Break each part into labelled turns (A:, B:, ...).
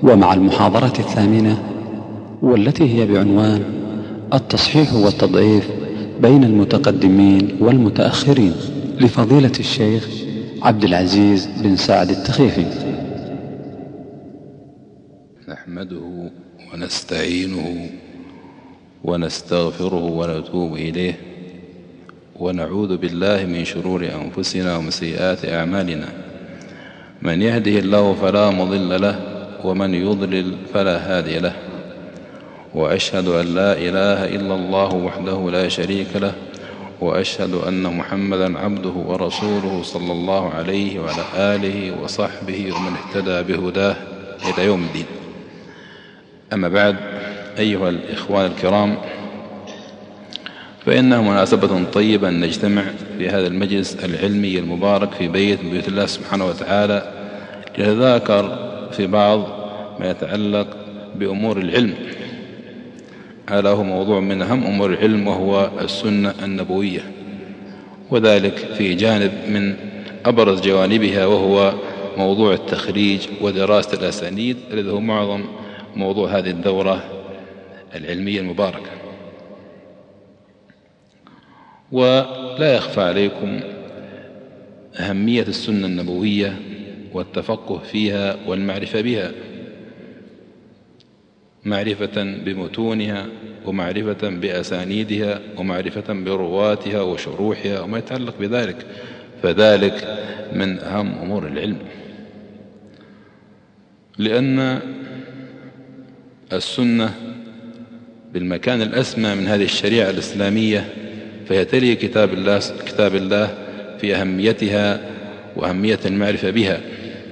A: ومع المحاضرة الثامنة، والتي هي بعنوان التصحيح والتضعيف بين المتقدمين والمتأخرين، لفضيلة الشيخ عبد العزيز بن سعد التخيفي.
B: نحمده ونستعينه ونستغفره ونتوب إليه، ونعوذ بالله من شرور أنفسنا ومن سيئات أعمالنا. من يهده الله فلا مضل له، ومن يضلل فلا هادي له. وأشهد أن لا إله إلا الله وحده لا شريك له، وأشهد أن محمدا عبده ورسوله صلى الله عليه وعلى آله وصحبه ومن اهتدى بهداه إلى يوم الدين. أما بعد، أيها الإخوان الكرام، فإنها مناسبة طيبة أن نجتمع في هذا المجلس العلمي المبارك في بيت من بيوت الله سبحانه وتعالى لنتذاكر في بعض ما يتعلق بأمور العلم. هذا هو موضوع من أهم أمور العلم، وهو السنة النبوية، وذلك في جانب من أبرز جوانبها، وهو موضوع التخريج ودراسة الأسانيد، الذي هو معظم موضوع هذه الدورة العلمية المباركة. ولا يخفى عليكم أهمية السنة النبوية والتفقه فيها والمعرفة بها، معرفة بمتونها ومعرفة بأسانيدها ومعرفة برواتها وشروحها وما يتعلق بذلك، فذلك من أهم أمور العلم. لأن السنة بالمكان الأسمى من هذه الشريعة الإسلامية، فهي تلي كتاب الله في أهميتها وأهمية المعرفة بها،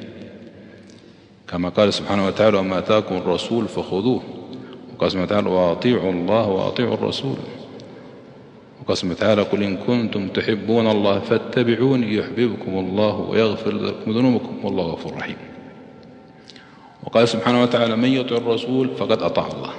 B: كما قال سبحانه وتعالى: وما آتاكم الرسول فخذوه. وقال سبحانه وتعالى: وأطيعوا الله وأطيعوا الرسول. وقال سبحانه وتعالى: قل إن كنتم تحبون الله فاتبعوني يحببكم الله ويغفر لكم ذنوبكم والله غفور رحيم. وقال سبحانه وتعالى: من يطع الرسول فقد أطاع الله.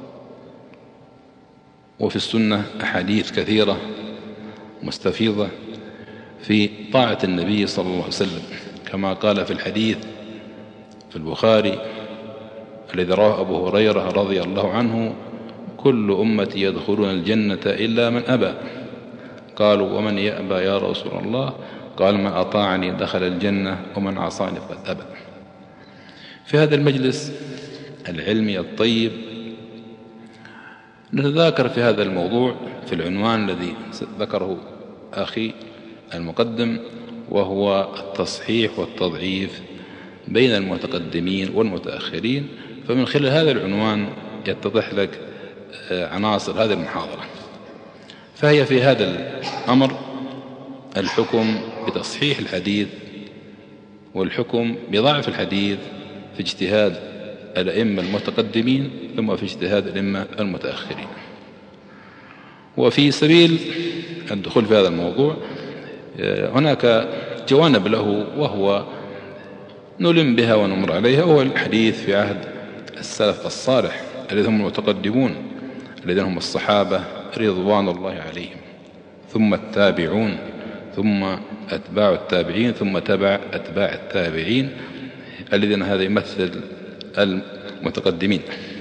B: وفي السنة أحاديث كثيرة مستفيضة في طاعة النبي صلى الله عليه وسلم، كما قال في الحديث في البخاري الذي رواه أبو هريرة رضي الله عنه: كل أمتي يدخلون الجنة إلا من أبى. قالوا: ومن يأبى يا رسول الله؟ قال: من أطاعني دخل الجنة ومن عصاني فقد أبى. في هذا المجلس العلمي الطيب نتذاكر في هذا الموضوع في العنوان الذي ذكره أخي المقدم، وهو التصحيح والتضعيف بين المتقدمين والمتأخرين. فمن خلال هذا العنوان يتضح لك عناصر هذه المحاضرة. فهي في هذا الأمر الحكم بتصحيح الحديث والحكم بضعف الحديث في اجتهاد الأئمة المتقدمين ثم في اجتهاد الأئمة المتأخرين. وفي سبيل الدخول في هذا الموضوع هناك جوانب له، وهو نلم بها ونمر عليها. هو الحديث في عهد السلف الصالح الذين هم المتقدمون، الذين هم الصحابة رضوان الله عليهم، ثم التابعون، ثم أتباع التابعين، ثم تبع أتباع التابعين، الذين هذا يمثل المتقدمين.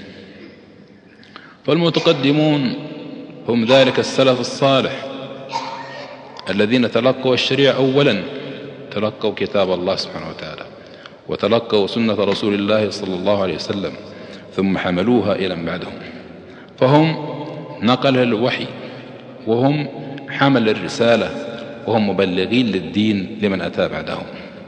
B: فالمتقدمون هم ذلك السلف الصالح الذين تلقوا الشريعة أولا، تلقوا كتاب الله سبحانه وتعالى، وتلقوا سنة رسول الله صلى الله عليه وسلم، ثم حملوها إلى من بعدهم. فهم نقل الوحي، وهم حمل الرسالة، وهم مبلغين للدين لمن أتى بعدهم،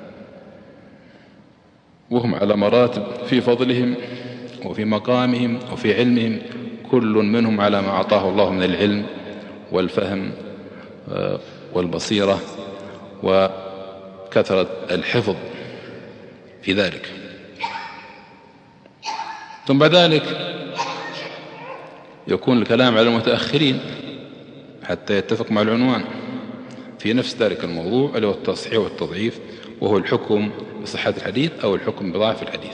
B: وهم على مراتب في فضلهم وفي مقامهم وفي علمهم، كل منهم على ما أعطاه الله من العلم والفهم والبصيرة وكثرة الحفظ في ذلك. ثم بعد ذلك يكون الكلام على المتأخرين حتى يتفق مع العنوان في نفس ذلك الموضوع، اللي هو التصحيح والتضعيف، وهو الحكم بصحة الحديث أو الحكم بضعف الحديث.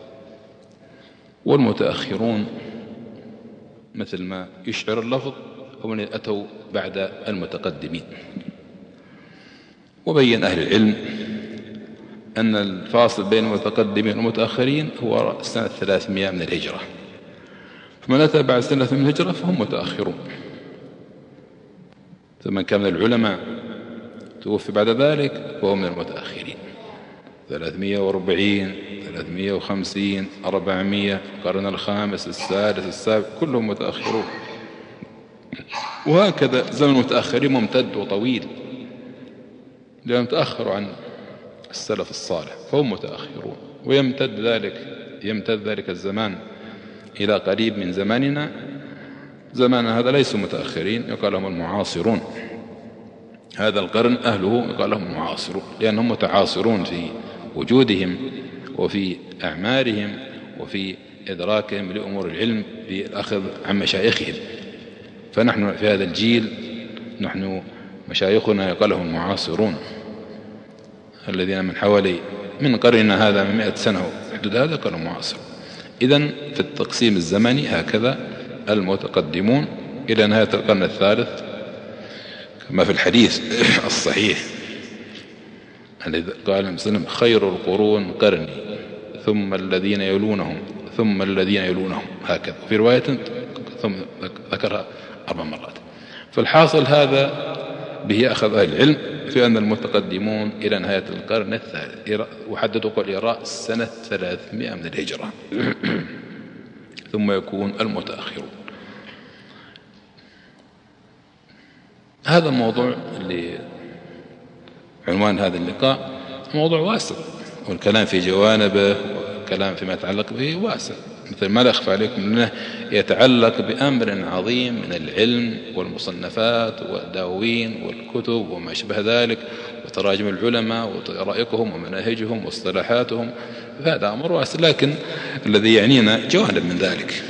B: والمتأخرون مثل ما يشعر اللفظ هم من أتوا بعد المتقدمين. وبين أهل العلم أن الفاصل بين المتقدمين والمتأخرين هو سنة 300 من الهجرة، فمن أتى بعد سنة من الهجرة فهم متأخرون. فمن كان من العلماء توفي بعد ذلك فهو من المتأخرين. 340 350 400 القرن الخامس السادس السابع كلهم متأخرون. وهكذا زمن المتأخرين ممتد وطويل، لأنهم تأخروا عن السلف الصالح فهم متأخرون. ويمتد ذلك الزمان إلى قريب من زماننا. زماننا هذا ليسوا متأخرين، يقال لهم المعاصرون. هذا القرن أهله يقال لهم المعاصرون، لأنهم متعاصرون في وجودهم وفي أعمارهم وفي إدراكهم لأمور العلم بالأخذ عن مشايخهم. فنحن في هذا الجيل نحن مشايخنا يقال لهم المعاصرون، الذين من قرننا هذا من 100 سنة حدود هذا كانوا معاصرون. إذن في التقسيم الزمني هكذا المتقدمون إلى نهاية القرن الثالث، كما في الحديث الصحيح الذي قال النبي صلى الله عليه وسلم: خير القرون قرني ثم الذين يلونهم ثم الذين يلونهم، هكذا. في رواية ثم ذكرها 4 مرات. فالحاصل هذا به أخذ أهل العلم في أن المتقدمون إلى نهاية القرن الثالث، وحددوا قول سنة 300 من الهجرة ثم يكون المتأخرون. هذا الموضوع اللي عنوان هذا اللقاء موضوع واسع، والكلام في جوانبه والكلام فيما يتعلق به واسع، مثل ما لا أخفى عليكم أنه يتعلق بأمر عظيم من العلم والمصنفات والدواوين والكتب وما شبه ذلك وتراجم العلماء وطرائقهم ومناهجهم واصطلاحاتهم. فهذا أمر واسع، لكن الذي يعنينا جوانب من ذلك.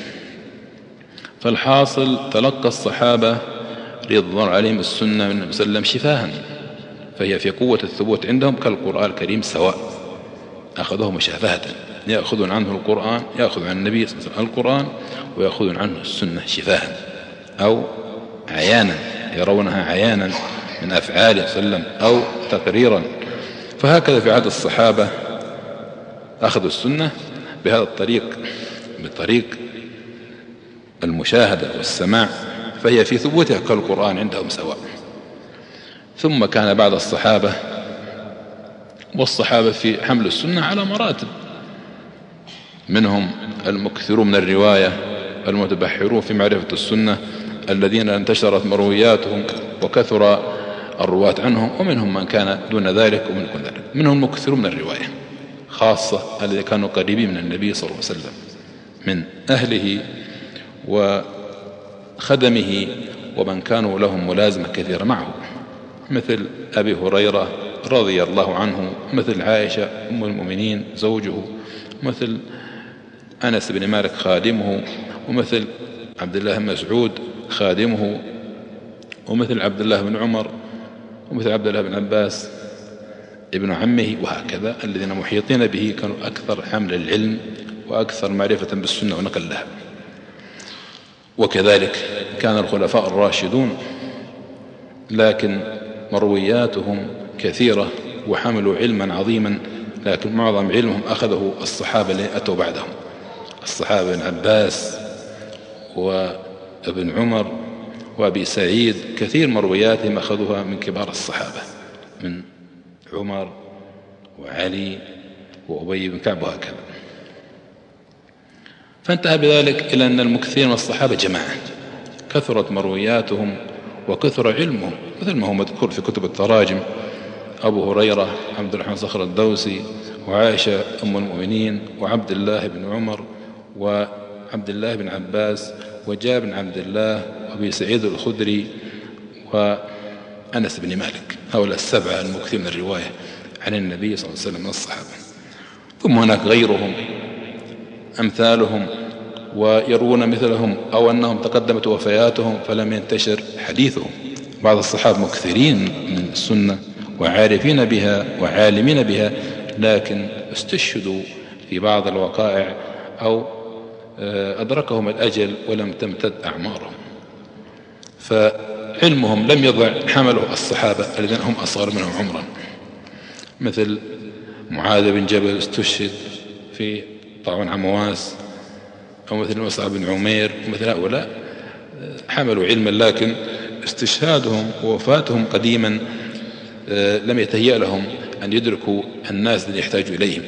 B: فالحاصل تلقى الصحابة رضي الله عليهم السنة من النبي صلى الله عليه وسلم شفاها، فهي في قوة الثبوت عندهم كالقرآن الكريم سواء، أخذوه مشافهة، يأخذون عنه القرآن، يأخذ عن النبي صلى الله عليه وسلم القرآن ويأخذون عنه السنة شفاها أو عيانا، يرونها عيانا من أفعاله صلى الله عليه وسلم أو تقريرا. فهكذا في عهد الصحابة أخذوا السنة بهذا الطريق، بطريق المشاهدة والسماع، فهي في ثبوتها كالقرآن عندهم سواء. ثم كان بعد الصحابة والصحابة في حمل السنة على مراتب، منهم المكثرون من الرواية المتبحرون في معرفة السنة الذين انتشرت مروياتهم وكثر الرواة عنهم، ومنهم من كان دون ذلك ومن ذلك. منهم المكثرون من الرواية خاصة الذين كانوا قريبين من النبي صلى الله عليه وسلم من أهله وخدمه ومن كانوا لهم ملازمة كثيرة معه، مثل أبي هريرة رضي الله عنه، مثل عائشة أم المؤمنين زوجه، مثل أنس بن مالك خادمه، ومثل عبد الله بن مسعود خادمه، ومثل عبد الله بن عمر، ومثل عبد الله بن عباس ابن عمه، وهكذا الذين محيطين به كانوا أكثر حمل العلم وأكثر معرفة بالسنة ونقل لها. وكذلك كان الخلفاء الراشدون، لكن مروياتهم كثيرة وحملوا علما عظيما، لكن معظم علمهم أخذه الصحابة اللي أتوا بعدهم، الصحابة بن عباس وابن عمر وأبي سعيد، كثير مروياتهم أخذوها من كبار الصحابة، من عمر وعلي وأبي بن كعب وهكذا. فانتهى بذلك إلى أن المكثرين من الصحابة جماعة كثرت مروياتهم وكثر علمهم، مثل ما هو مذكور في كتب التراجم: أبو هريرة عبد الرحمن صخر الدوسي، وعائشة أم المؤمنين، وعبد الله بن عمر، وعبد الله بن عباس، وجابر بن عبد الله، وأبي سعيد الخدري، وأنس بن مالك. هؤلاء السبعة المكثرين من الرواية عن النبي صلى الله عليه وسلم من الصحابة. ثم هناك غيرهم أمثالهم ويروون مثلهم، أو أنهم تقدمت وفياتهم فلم ينتشر حديثهم. بعض الصحابة مكثرين من السنة وعارفين بها وعالمين بها، لكن استشهدوا في بعض الوقائع أو أدركهم الأجل ولم تمتد أعمارهم، فعلمهم لم يضع حمله الصحابة الذين هم أصغر منهم عمرا، مثل معاذ بن جبل استشهد في طاعون عمواس، أو مثل مصعب بن عمير، ومثل هؤلاء حملوا علما، لكن استشهادهم ووفاتهم قديما لم يتهيأ لهم أن يدركوا الناس الذين يحتاجوا إليهم.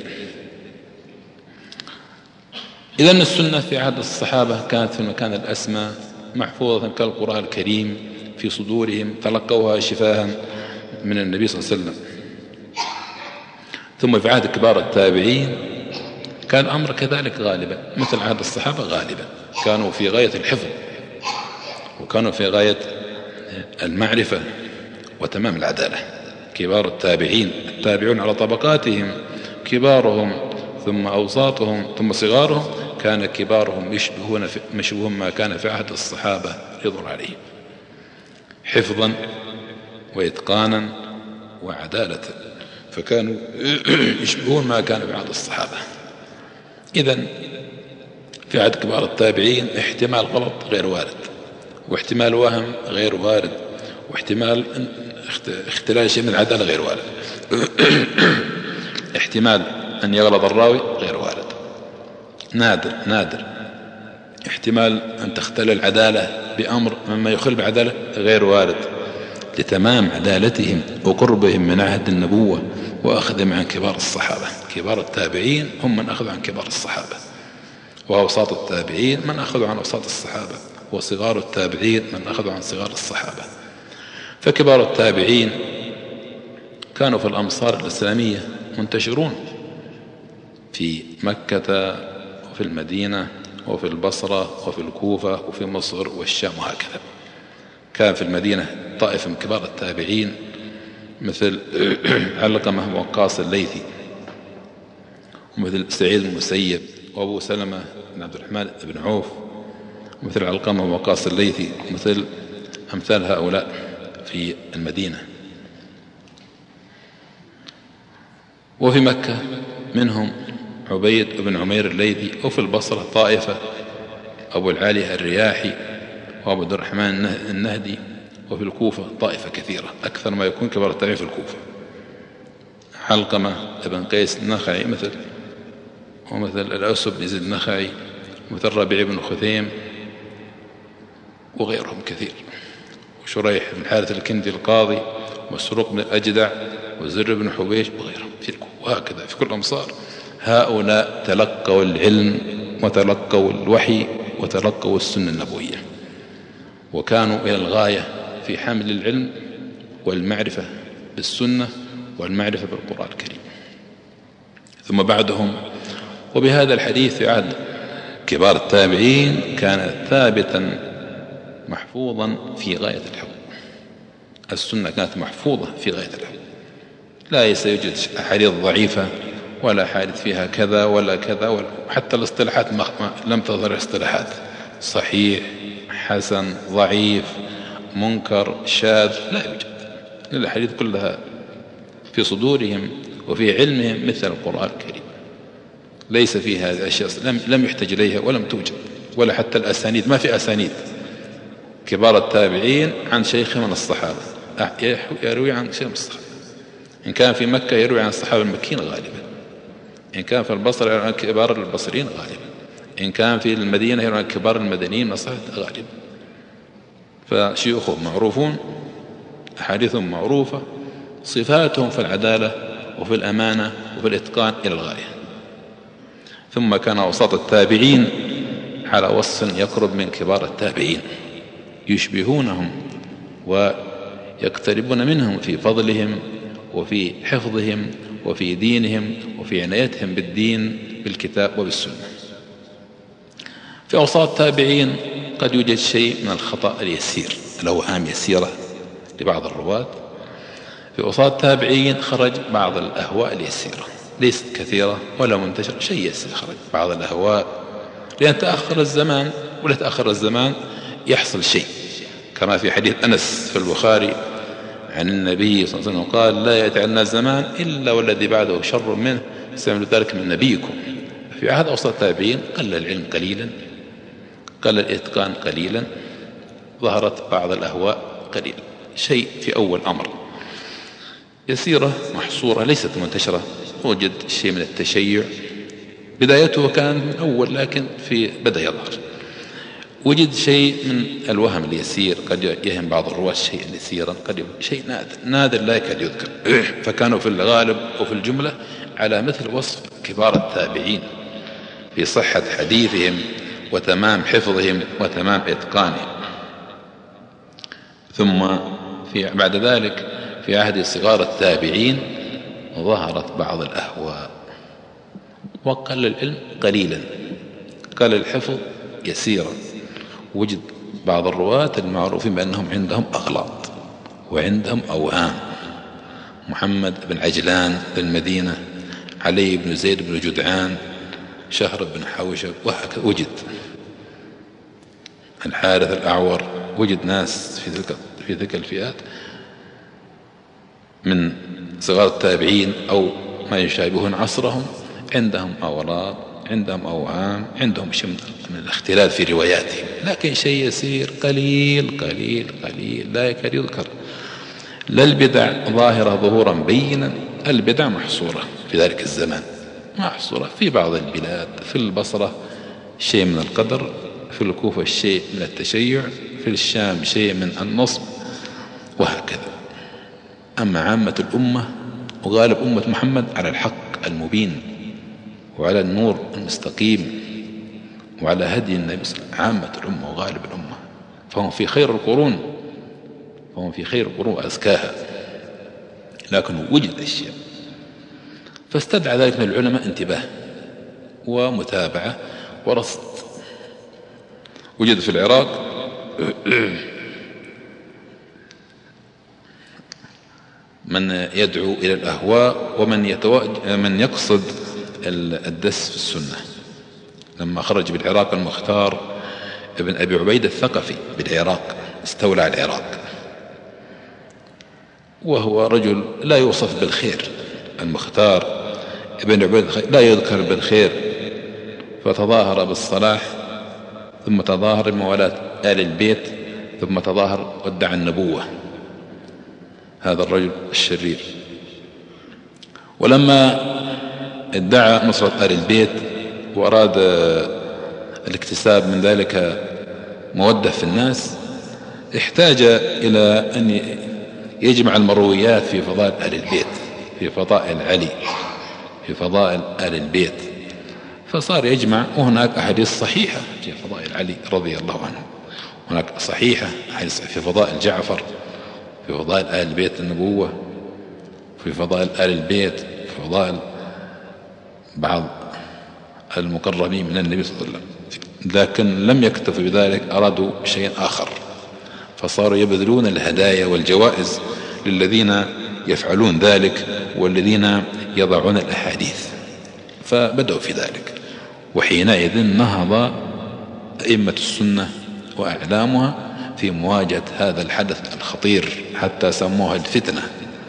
B: إذن السنة في عهد الصحابة كانت في المكان الأسمى محفوظة كالقرآن الكريم في صدورهم، تلقوها شفاها من النبي صلى الله عليه وسلم. ثم في عهد كبار التابعين كان الأمر كذلك غالبا، مثل عهد الصحابة غالبا كانوا في غاية الحفظ، وكانوا في غاية المعرفة وتمام العدالة. كبار التابعين، التابعون على طبقاتهم، كبارهم ثم أوساطهم ثم صغارهم، كان كبارهم يشبهون ما كان في عهد الصحابة رضوان عليهم، حفظا وإتقانا وعدالة، فكانوا يشبهون ما كان في عهد الصحابة. إذن في عهد كبار التابعين احتمال غلط غير وارد، واحتمال وهم غير وارد، واحتمال اختلال شيء من العدالة غير وارد. احتمال أن يغلط الراوي غير وارد، نادر. احتمال أن تختل العدالة بأمر مما يخل بعدالة غير وارد، لتمام عدالتهم وقربهم من عهد النبوة وأخذهم عن كبار الصحابة. كبار التابعين هم من أخذوا عن كبار الصحابة، وأوساط التابعين من أخذوا عن أوساط الصحابة، وصغار التابعين من أخذوا عن صغار الصحابة. فكبار التابعين كانوا في الأمصار الإسلامية منتشرون في مكة وفي المدينة وفي البصرة وفي الكوفة وفي مصر والشام وهكذا. كان في المدينة طائفة من كبار التابعين مثل علقمة ووقاص الليثي، ومثل سعيد المسيب، وأبو سلمة بن عبد الرحمن بن عوف، ومثل علقمة ووقاص الليثي، ومثل أمثال هؤلاء في المدينة. وفي مكة منهم عبيد بن عمير الليثي، وفي البصرة طائفة أبو العالي الرياحي وأبو عبد الرحمن النهدي، وفي الكوفة طائفة كثيرة، أكثر ما يكون كبار التابعين في الكوفة. علقمة بن قيس النخعي ومثل الأسب بن زيد النخعي، ومثل ربيع بن خثيم، وغيرهم كثير، وشريح بن حارث الكندي القاضي، وسروق بن الأجدع، وزر بن حبيش، وغيرهم في الكوفة. وهكذا في كل الأمصار هؤلاء تلقوا العلم وتلقوا الوحي وتلقوا السنة النبوية، وكانوا إلى الغاية في حمل العلم والمعرفة بالسنة والمعرفة بالقرآن الكريم. ثم بعدهم، وبهذا الحديث في عهد كبار التابعين كان ثابتا محفوظا في غاية الحفظ. السنة كانت محفوظة في غاية الحفظ، لا يوجد أحاديث ضعيفة ولا حادث فيها كذا ولا كذا، حتى الاصطلاحات لم تظهر اصطلاحات صحيح حسن ضعيف منكر شاذ، لا يوجد. الحديث كلها في صدورهم وفي علمهم مثل القرآن الكريم، ليس فيها هذه الأشياء، لم يحتج إليها ولم توجد، ولا حتى الأسانيد، ما في أسانيد. كبار التابعين عن شيخ من الصحابة يروي عن شيخ من الصحابة، إن كان في مكة يروي عن الصحابة المكيين غالبا، إن كان في البصرة يروي عن كبار البصريين غالبا، إن كان في المدينة يروي عن كبار المدنيين من الصحابة غالبا. فشيوخهم معروفون، أحاديثهم معروفة، صفاتهم في العدالة وفي الأمانة وفي الإتقان إلى الغاية. ثم كان أوساط التابعين على وصف يقرب من كبار التابعين، يشبهونهم ويقتربون منهم في فضلهم وفي حفظهم وفي دينهم وفي عنايتهم بالدين بالكتاب وبالسنة. في أوساط التابعين قد يوجد شيء من الخطأ اليسير، الأوهام يسيرة لبعض الرواة. في أوساط التابعين خرج بعض الأهواء اليسيرة، ليست كثيرة ولا منتشرة، شيء يسير خرج بعض الأهواء، لأن تأخر الزمان، ولا تأخر الزمان يحصل شيء، كما في حديث أنس في البخاري عن النبي صلى الله عليه وسلم قال: لا يأتي عنا الزمان إلا والذي بعده شر منه، سمعوا ذلك من نبيكم. في عهد أوساط التابعين قل العلم قليلا، قل الإتقان قليلا، ظهرت بعض الأهواء قليلا، شيء في أول أمر يسيرة محصورة ليست منتشرة وجد شيء من التشيع، بدايته كان من أول لكن بدأ يظهر. وجد شيء من الوهم اليسير، قد يهم بعض الرواة شيء يسيرا، قد شيء نادر لا يكاد يذكر. فكانوا في الغالب وفي الجملة على مثل وصف كبار التابعين في صحة حديثهم وتمام حفظهم وتمام إتقانهم. ثم بعد ذلك في عهد صغار التابعين ظهرت بعض الأهواء، وقل العلم قليلا، قل الحفظ يسيرا. وجد بعض الرواة المعروفين بأنهم عندهم أغلاط وعندهم أوهام، محمد بن عجلان بالمدينة، علي بن زيد بن جدعان، شهر بن حوشب، وهكذا. وجد الحارث الأعور، وجد ناس في تلك الفئات من صغار التابعين أو ما يشابهون عصرهم، عندهم أغلاط، عندهم أوهام، عندهم شيء من الاختلاف في رواياتهم، لكن شيء يسير قليل قليل قليل لا يكاد يذكر. لا البدع ظاهرة ظهورا بينا، البدع محصورة في ذلك الزمان، محصورة في بعض البلاد، في البصرة شيء من القدر، في الكوفة شيء من التشيع، في الشام شيء من النصب، وهكذا. أما عامة الأمة وغالب أمة محمد على الحق المبين وعلى النور المستقيم وعلى هدي النبي صلى الله عليه وسلم، عامة الأمة وغالب الأمة، فهم في خير القرون، فهم في خير القرون وأزكاها. لكن وجد أشياء فاستدعى ذلك من العلماء انتباه ومتابعة ورصد. وجد في العراق من يدعو إلى الأهواء ومن يقصد الدس في السنة. لما خرج بالعراق المختار ابن أبي عبيد الثقفي بالعراق، استولى على العراق، وهو رجل لا يوصف بالخير. المختار ابن عبيد لا يذكر بالخير، فتظاهر بالصلاح، ثم تظاهر بموالاة آل البيت، ثم تظاهر وادعى النبوة، هذا الرجل الشرير. ولما ادعى نصرة آل البيت وأراد الاكتساب من ذلك مودة في الناس، احتاج إلى أن يجمع المرويات في فضائل آل البيت، في فضائل علي، في فضائل آل البيت، فصار يجمع. وهناك أحاديث صحيحة في فضائل علي رضي الله عنه، هناك صحيحة أحاديث في فضائل جعفر، في فضائل آل البيت النبوة، في فضائل آل البيت، في فضائل بعض المقربين من النبي صلى الله عليه وسلم. لكن لم يكتفوا بذلك، أرادوا شيء آخر، فصاروا يبذلون الهدايا والجوائز للذين يفعلون ذلك والذين يضعون الأحاديث، فبدأوا في ذلك. وحينئذ نهض أئمة السنة وأعلامها في مواجهة هذا الحدث الخطير، حتى سموها الفتنة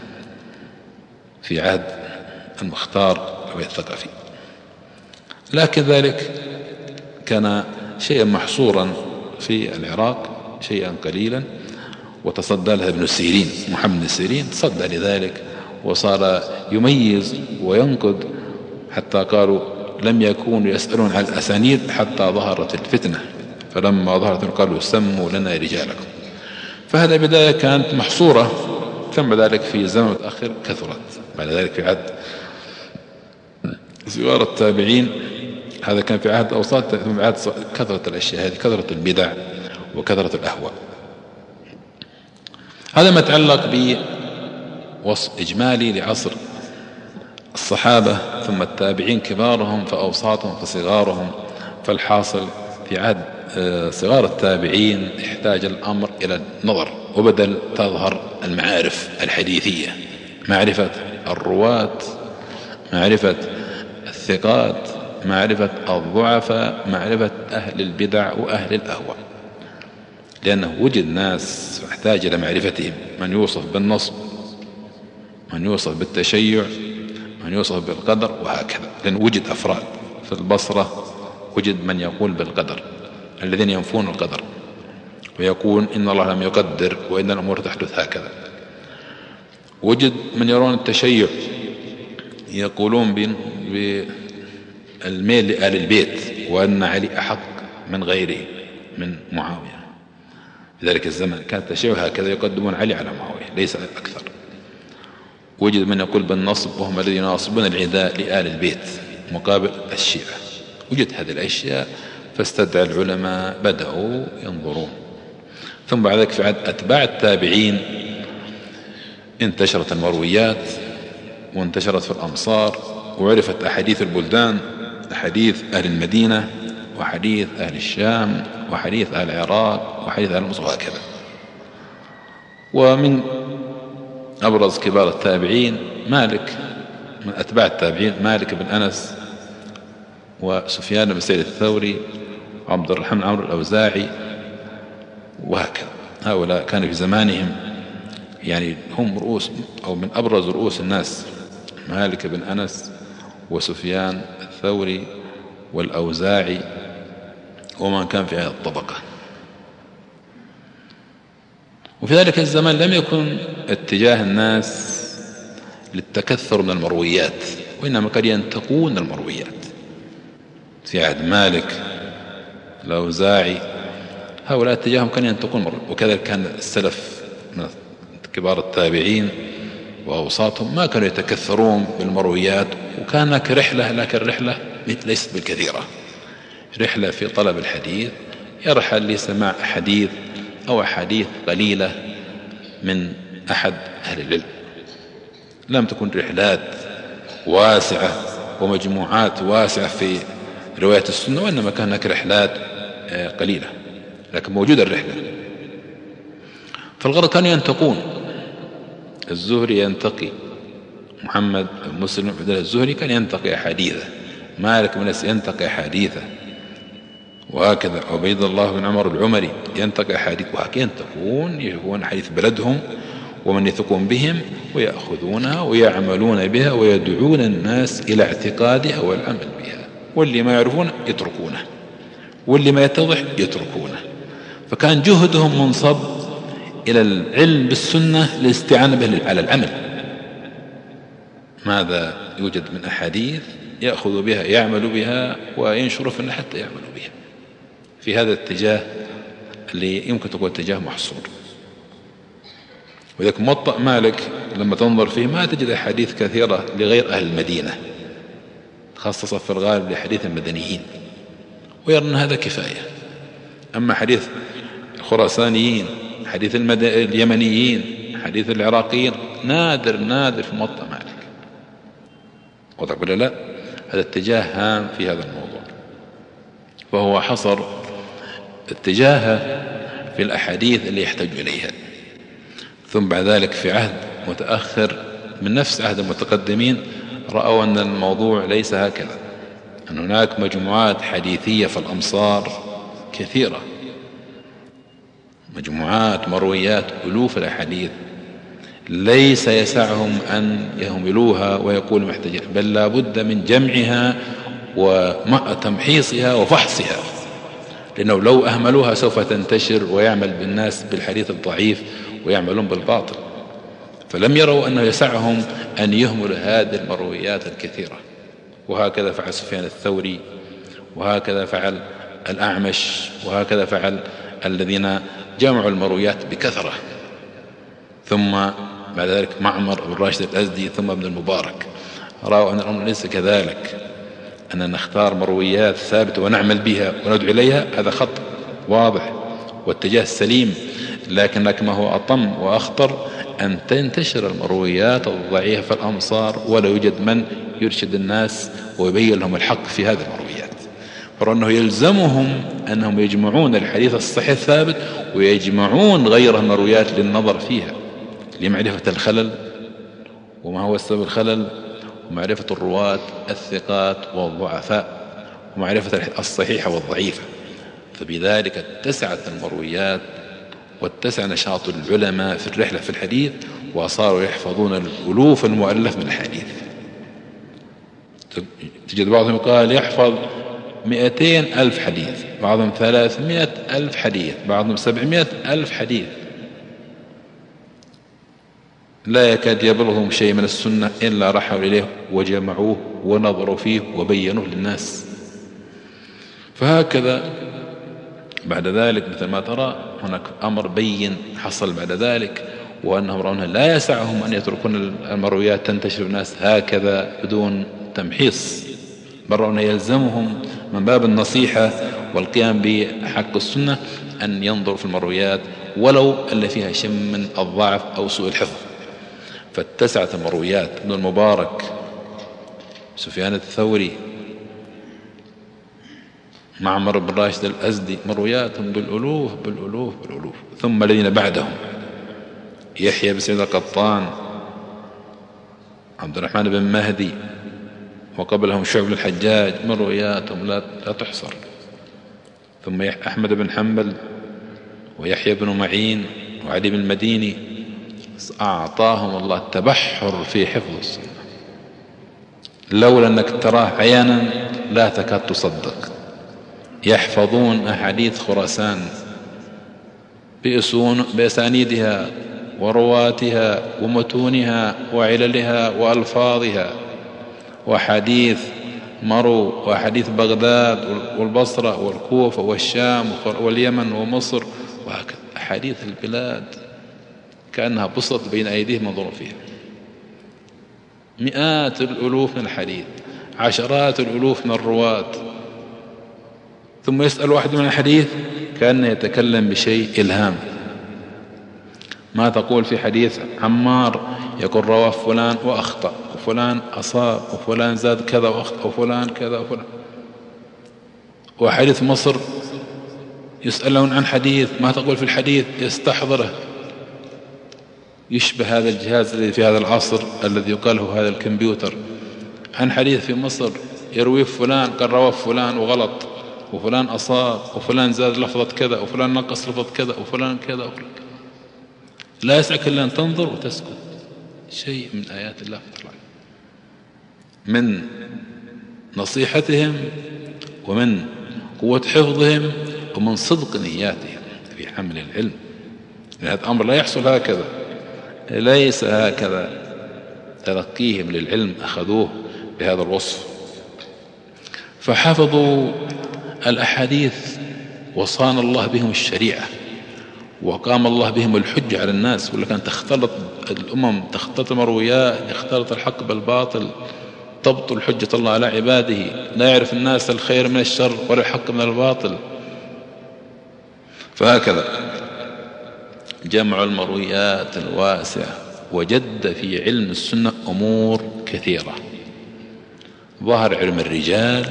B: في عهد المختار أبي الثقفي. لكن ذلك كان شيئا محصورا في العراق، شيئا قليلا، وتصدى لها ابن سيرين، محمد بن سيرين تصدى لذلك وصار يميز وينقد، حتى قالوا لم يكونوا يسألون عن الأسانيد حتى ظهرت الفتنة، فلما ظهرت قالوا سموا لنا رجالكم. فهذا بداية كانت محصورة، ثم ذلك في زمن متأخر كثرت. بعد ذلك في عهد صغار التابعين، هذا كان في عهد الأوساط، ثم عهد كثرة الأشياء هذه، كثرة البدع وكثرة الأهواء. هذا ما يتعلق بوصف إجمالي لعصر الصحابة، ثم التابعين كبارهم فأوساطهم فصغارهم. فالحاصل في عهد صغار التابعين احتاج الأمر إلى النظر، وبدل تظهر المعارف الحديثية، معرفة الرواة، معرفة الثقات، معرفة الضعفاء، معرفة أهل البدع وأهل الأهواء، لأنه وجد ناس احتاج إلى معرفتهم، من يوصف بالنصب، من يوصف بالتشيع، من يوصف بالقدر، وهكذا. لأن وجد أفراد في البصرة، وجد من يقول بالقدر، الذين ينفون القدر ويقول إن الله لم يقدر وإن الأمور تحدث هكذا. وجد من يرون التشيع، يقولون بالميل لآل البيت، وأن علي أحق من غيره من معاوية. في ذلك الزمن كانت الشيعة هكذا، يقدمون علي على معاوية ليس أكثر. وجد من يقول بالنصب، وهم الذين يناصبون العداء لآل البيت مقابل الشيعة. وجد هذه الأشياء، فاستدعى العلماء بدأوا ينظرون. ثم بعد ذلك في عهد أتباع التابعين انتشرت المرويات وانتشرت في الأمصار، وعرفت أحاديث البلدان، أحاديث أهل المدينة وحديث أهل الشام وحديث أهل العراق وحديث أهل مصر وهكذا. ومن أبرز كبار التابعين مالك، من أتباع التابعين مالك بن أنس وسفيان بن سعيد الثوري وعبد الرحمن عمرو الأوزاعي وهكذا. هؤلاء كانوا في زمانهم يعني هم رؤوس أو من أبرز رؤوس الناس، مالك بن أنس وسفيان الثوري والأوزاعي ومن كان في هذه الطبقة. وفي ذلك الزمان لم يكن اتجاه الناس للتكثر من المرويات، وإنما قد ينتقون المرويات. في عهد مالك الأوزاعي هؤلاء اتجاههم كان ينتقون المرويات، وكذلك كان السلف من كبار التابعين وأوساطهم ما كانوا يتكثرون بالمرويات، وكان هناك رحلة، لكن الرحلة ليست بالكثيرة، رحلة في طلب الحديث، يرحل لسماع حديث أو أحاديث قليلة من أحد أهل العلم. لم تكن رحلات واسعة ومجموعات واسعة في رواية السنة، وإنما كان هناك رحلات قليلة لكن موجودة الرحلة. فالغرض كانوا ينتقون، الزهري ينتقي، محمد بن مسلم بن عبد الله الزهري كان ينتقي أحاديثه، مالك بن أنس ينتقي أحاديثه، وهكذا عبيد الله بن عمر العمري ينتقي أحاديث، وهكذا ينتقون يشوفون حديث بلدهم ومن يثقون بهم ويأخذونها ويعملون بها ويدعون الناس إلى اعتقادها والعمل بها، واللي ما يعرفون يتركونه، واللي ما يتضح يتركونه. فكان جهدهم منصب إلى العلم بالسنة للاستعانة به على العمل. ماذا يوجد من أحاديث يأخذ بها يعمل بها وينشر في الناس حتى يعملوا بها. في هذا الاتجاه اللي يمكن تكون اتجاه محصور. وذلك موطأ مالك لما تنظر فيه ما تجد أحاديث كثيرة لغير أهل المدينة، خاصة في الغالب لحديث المدنيين، ويرى أن هذا كفاية. أما حديث الخراسانيين، حديث اليمنيين، حديث العراقيين نادر نادر في موطأ مالك. وتقول لا، هذا اتجاه هام في هذا الموضوع، فهو حصر اتجاهه في الأحاديث اللي يحتاج إليها. ثم بعد ذلك في عهد متأخر من نفس عهد المتقدمين رأوا أن الموضوع ليس هكذا، أن هناك مجموعات حديثية في الأمصار كثيرة، مجموعات مرويات ألوف الأحاديث ليس يسعهم أن يهملوها ويقولوا محتاجين، بل لا بد من جمعها وتمحيصها وفحصها، لأنه لو أهملوها سوف تنتشر ويعمل بالناس بالحديث الضعيف ويعملون بالباطل. فلم يروا أنه يسعهم أن يهملوا هذه المرويات الكثيرة. وهكذا فعل سفيان الثوري، وهكذا فعل الأعمش، وهكذا فعل الذين جمعوا المرويات بكثرة. ثم بعد ذلك معمر بن راشد الأزدي، ثم ابن المبارك، رأوا أن الأمر ليس كذلك، أننا نختار مرويات ثابتة ونعمل بها وندعو إليها، هذا خط واضح واتجاه سليم. لكن ما هو أطم وأخطر أن تنتشر المرويات الضعيفة في الأمصار ولا يوجد من يرشد الناس ويبين لهم الحق في هذه المرويات. فأنه يلزمهم أنهم يجمعون الحديث الصحيح الثابت ويجمعون غير المرويات للنظر فيها، لمعرفة الخلل وما هو سبب الخلل، ومعرفة الرواة الثقات والضعفاء، ومعرفة الصحيحة والضعيفة. فبذلك اتسعت المرويات واتسع نشاط العلماء في الرحلة في الحديث، وصاروا يحفظون الألوف المؤلف من الحديث. تجد بعضهم قال يحفظ 200,000 حديث، بعضهم 300,000 حديث، بعضهم 700,000 حديث. لا يكاد يبلغهم شيء من السنة إلا رحوا إليه وجمعوه ونظروا فيه وبينوه للناس. فهكذا بعد ذلك مثل ما ترى هناك أمر بين حصل بعد ذلك، وأنهم رأونها لا يسعهم أن يتركون المرويات تنتشر الناس هكذا بدون تمحيص، بل رأون يلزمهم من باب النصيحة والقيام بحق السنة أن ينظروا في المرويات ولو اللي فيها شيء من الضعف أو سوء الحفظ. فاتسعت المرويات. ابن المبارك، سفيان الثوري، معمر بن راشد الأزدي، مروياتهم بالألوف بالألوف بالألوف. ثم الذين بعدهم يحيى بن سعيد القطان، عبد الرحمن بن مهدي، وقبلهم شعب الحجاج، مروياتهم لا تحصر. ثم أحمد بن حنبل ويحيى بن معين وعلي بن المديني، أعطاهم الله التبحر في حفظ السنة، لولا أنك تراه عيانا لا تكاد تصدق. يحفظون أحاديث خراسان بأسانيدها ورواتها ومتونها وعللها وألفاظها، وحديث مرو وحديث بغداد والبصرة والكوفة والشام واليمن ومصر، وهكذا أحاديث البلاد كأنها بسط بين أيديهم منظور فيها. مئات الألوف من الحديث، عشرات الألوف من الرواة. ثم يسأل واحد من الحديث كأنه يتكلم بشيء إلهام. ما تقول في حديث عمار؟ يقول رواه فلان وأخطأ، وفلان أصاب، وفلان زاد كذا وأخطأ، وفلان كذا وفلان. وحديث مصر يسألون عن حديث، ما تقول في الحديث؟ يستحضره. يشبه هذا الجهاز الذي في هذا العصر الذي يقال هو هذا الكمبيوتر. عن حديث في مصر يرويه فلان قال رواه فلان وغلط، وفلان أصاب، وفلان زاد لفظة كذا، وفلان نقص لفظة كذا، وفلان كذا وفلان كذا. لا يسعك إلا أن تنظر وتسكت. شيء من آيات الله من نصيحتهم ومن قوة حفظهم ومن صدق نياتهم في حمل العلم. هذا الأمر لا يحصل هكذا، ليس هكذا. تلقيهم للعلم أخذوه بهذا الوصف، فحفظوا الأحاديث وصان الله بهم الشريعة، وقام الله بهم الحجة على الناس. ولا كان تختلط الأمم، تختلط المرويات، يختلط الحق بالباطل، تبطل حجة الله على عباده، لا يعرف الناس الخير من الشر ولا الحق من الباطل. فهكذا جمع المرويات الواسعة، وجد في علم السنة أمور كثيرة. ظهر علم الرجال،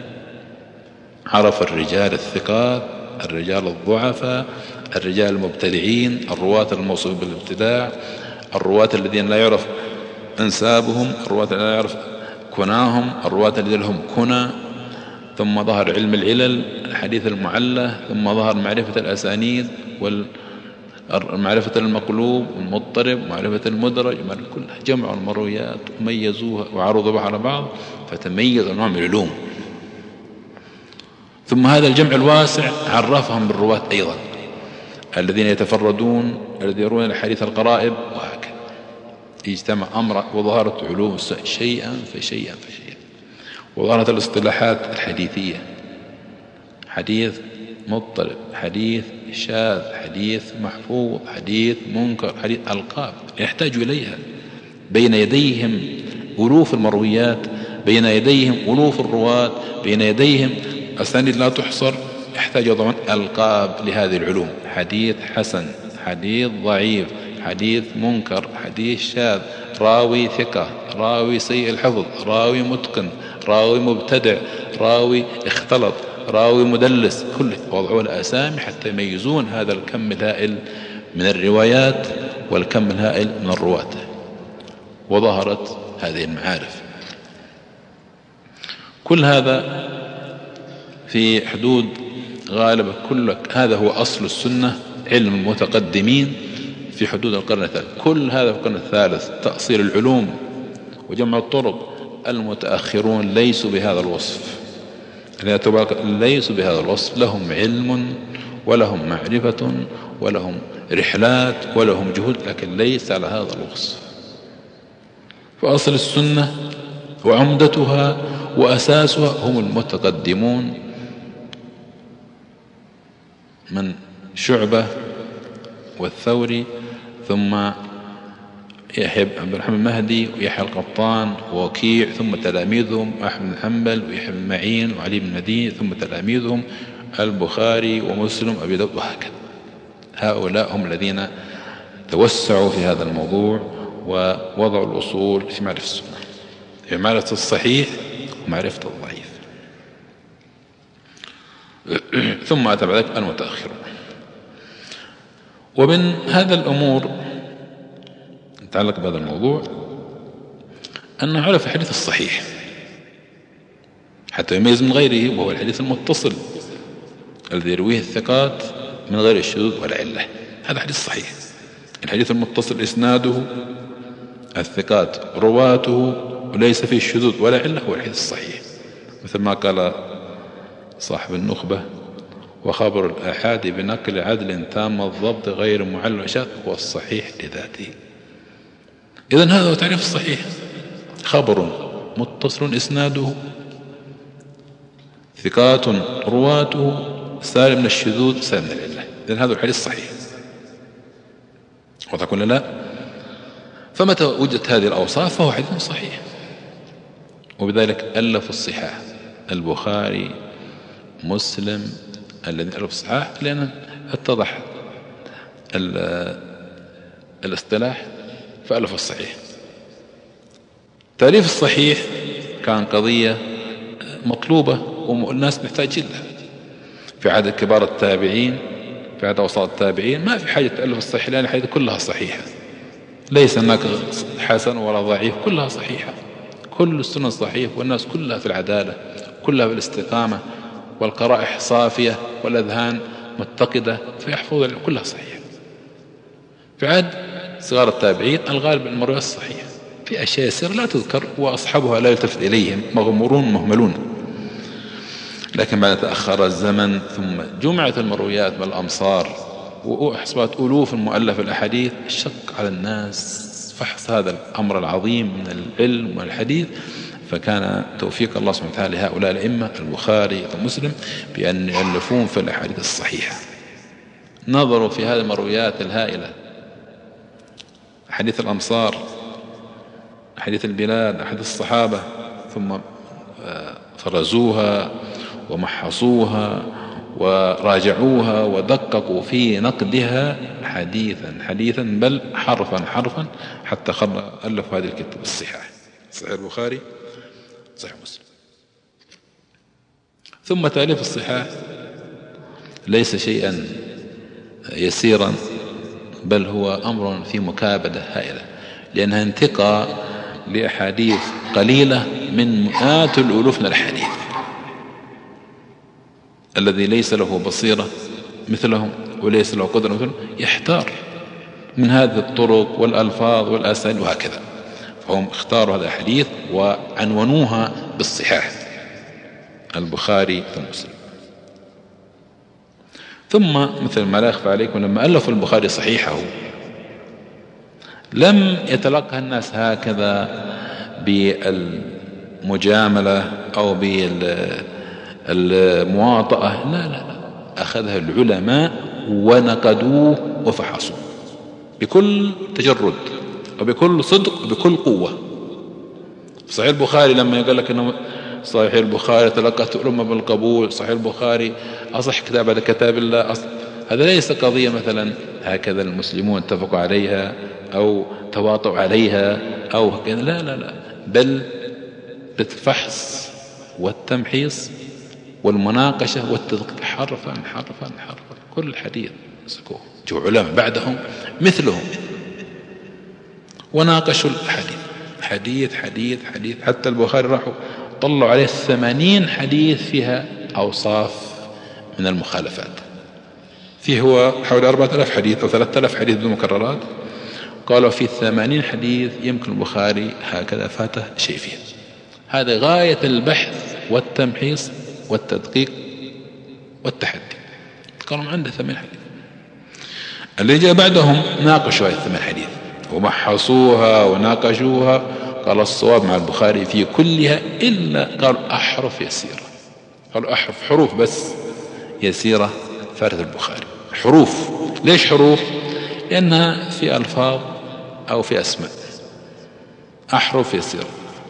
B: عرف الرجال الثقات، الرجال الضعفاء، الرجال المبتدعين، الرواة الموصوف بالابتداع، الرواة الذين لا يعرف أنسابهم، الرواة الذين لا يعرف كناهم، الرواة الذين لهم كنى. ثم ظهر علم العلل، الحديث المعلة. ثم ظهر معرفة الأسانيد ومعرفة المقلوب والمضطرب ومعرفة المدرج، كلها جمعوا المرويات وميزوها وعرضوا على بعض فتميز أنواع من العلوم. ثم هذا الجمع الواسع عرفهم بالرواة أيضا، الذين يتفردون، الذين يرون الحديث القرائب، وهكذا اجتمع أمر وظهرت علوم شيئا فشيئا فشيئا. وظهرت الاصطلاحات الحديثية، حديث مضطرب، حديث شاذ، حديث محفوظ، حديث منكر، حديث ألقاب يحتاج إليها. بين يديهم ألوف المرويات، بين يديهم ألوف الرواة، بين يديهم أسانيد لا تحصر. يحتاج يضعون ألقاب لهذه العلوم: حديث حسن، حديث ضعيف، حديث منكر، حديث شاذ، راوي ثقة، راوي سيء الحفظ، راوي متقن، راوي مبتدع، راوي اختلط، راوي مدلس. كله وضعوا الأسامي حتى يميزون هذا الكم الهائل من الروايات والكم الهائل من الرواة. وظهرت هذه المعارف. كل هذا في حدود غالبا هذا هو أصل السنة، علم المتقدمين في حدود القرن الثالث. كل هذا في القرن الثالث تأصيل العلوم وجمع الطرق. المتأخرون ليسوا بهذا الوصف، ليسوا بهذا الوصف، لهم علم ولهم معرفة ولهم رحلات ولهم جهود، لكن ليس على هذا الوصف. فأصل السنة وعمدتها وأساسها هم المتقدمون من شعبة والثوري، ثم يحيى عبد الرحمن المهدي ويحيى القطان ووكيع، ثم تلاميذهم أحمد بن حنبل ويحيى بن معين وعلي بن المديني، ثم تلاميذهم البخاري ومسلم أبي داود وهكذا. هؤلاء هم الذين توسعوا في هذا الموضوع ووضعوا الأصول في معرفة السنة، في معرفة الصحيح ومعرفة الضعيف. ثم أتى بعد ذلك المتأخرون. ومن هذا الأمور يتعلق بهذا الموضوع أن عرف الحديث الصحيح حتى يميز من غيره، وهو الحديث المتصل الذي يرويه الثقات من غير الشذوذ ولا علة. هذا حديث صحيح. الحديث المتصل إسناده الثقات رواته وليس فيه الشذوذ ولا علة هو الحديث الصحيح، مثل ما قال صاحب النخبة: وخبر الآحاد بنقل عدل تام الضبط غير معلل شاذ هو الصحيح لذاته. إذن هذا هو تعريف الصحيح: خبر متصل إسناده ثقات رواته سالم من الشذوذ سالم من العلة. إذن هذا الحديث الصحيح. وتقول لا، فمتى وجدت هذه الأوصاف فهو حديث صحيح. وبذلك ألف الصحاح البخاري مسلم الذين ألف الصحاح، لأن اتضح الاصطلاح فألف الصحيح. تعريف الصحيح كان قضية مطلوبة والناس محتاج لها في عهد كبار التابعين، في عهد أوساط التابعين ما في حاجة تألف الصحيح، لأن الحديث كلها صحيحة، ليس هناك حسن ولا ضعيف، كلها صحيحة. كل السنة صحيح، والناس كلها في العدالة، كلها في الاستقامة، والقرائح صافية والأذهان متقدة، فيحفظ كلها صحيحة. في عهد صغار التابعين الغالب المرويات الصحيحة، في أشياء يسيرة لا تذكر وأصحابها لا يلتفت إليهم، مغمورون مهملون. لكن بعد تأخر الزمن ثم جمعت المرويات بالأمصار وحسبت ألوف المؤلف الأحاديث، شق على الناس فحص هذا الأمر العظيم من العلم والحديث، فكان توفيق الله سبحانه وتعالى لهؤلاء الأئمة البخاري ومسلم بأن يؤلفون في الأحاديث الصحيحة. نظروا في هذه المرويات الهائلة، حديث الأمصار، حديث البلاد، حديث الصحابة، ثم فرزوها ومحصوها وراجعوها ودققوا في نقدها حديثا حديثا بل حرفا حرفا، حتى ألفوا هذه الكتب الصحاح: صحيح البخاري، صحيح مسلم. ثم تأليف الصحاح ليس شيئا يسيرا، بل هو أمر في مكابدة هائلة، لأنها انتقاء لأحاديث قليلة من مئات الألوف من الأحاديث. الذي ليس له بصيرة مثلهم وليس له قدرة مثلهم يحتار من هذه الطرق والألفاظ والأسانيد وهكذا، فهم اختاروا هذا الحديث وعنونوها بالصحاح: البخاري ومسلم. ثم مثل ما لا يخفى عليكم لما ألفوا البخاري صحيحه لم يتلقى الناس هكذا بالمجاملة أو بالمواطأة، لا لا لا، أخذها العلماء ونقدوه وفحصوه بكل تجرد وبكل صدق وبكل قوة. صحيح البخاري لما يقول لك إنه صحيح البخاري تلقت الأمة بالقبول، صحيح البخاري أصح كتاب على كتاب الله، هذا ليس قضية مثلا هكذا المسلمون اتفقوا عليها أو تواطؤوا عليها أو هكذا، لا لا لا، بل بالفحص والتمحيص والمناقشة والتدقيق حرفا حرفا حرفا. كل حديث مسكوه جو علماء بعدهم مثلهم وناقشوا الحديث حديث حديث حديث، حتى البخاري راحوا طلعوا عليه 80 حديث فيها أوصاف من المخالفات، فيه هو حوالي 4000 حديث أو 3000 حديث بدون مكررات، قالوا في 80 حديث يمكن البخاري هكذا فاته شيء فيه. هذا غاية البحث والتمحيص والتدقيق والتحدي. قالوا عنده 8 حديث. اللي جاء بعدهم ناقشوا هذه 8 حديث ومحصوها وناقشوها. قال الصواب مع البخاري في كلها إلا قالوا أحرف يسيرة. قالوا حروف بس يسيرة فارت البخاري. حروف. ليش حروف؟ لأنها في ألفاظ أو في أسماء. أحرف يسيرة.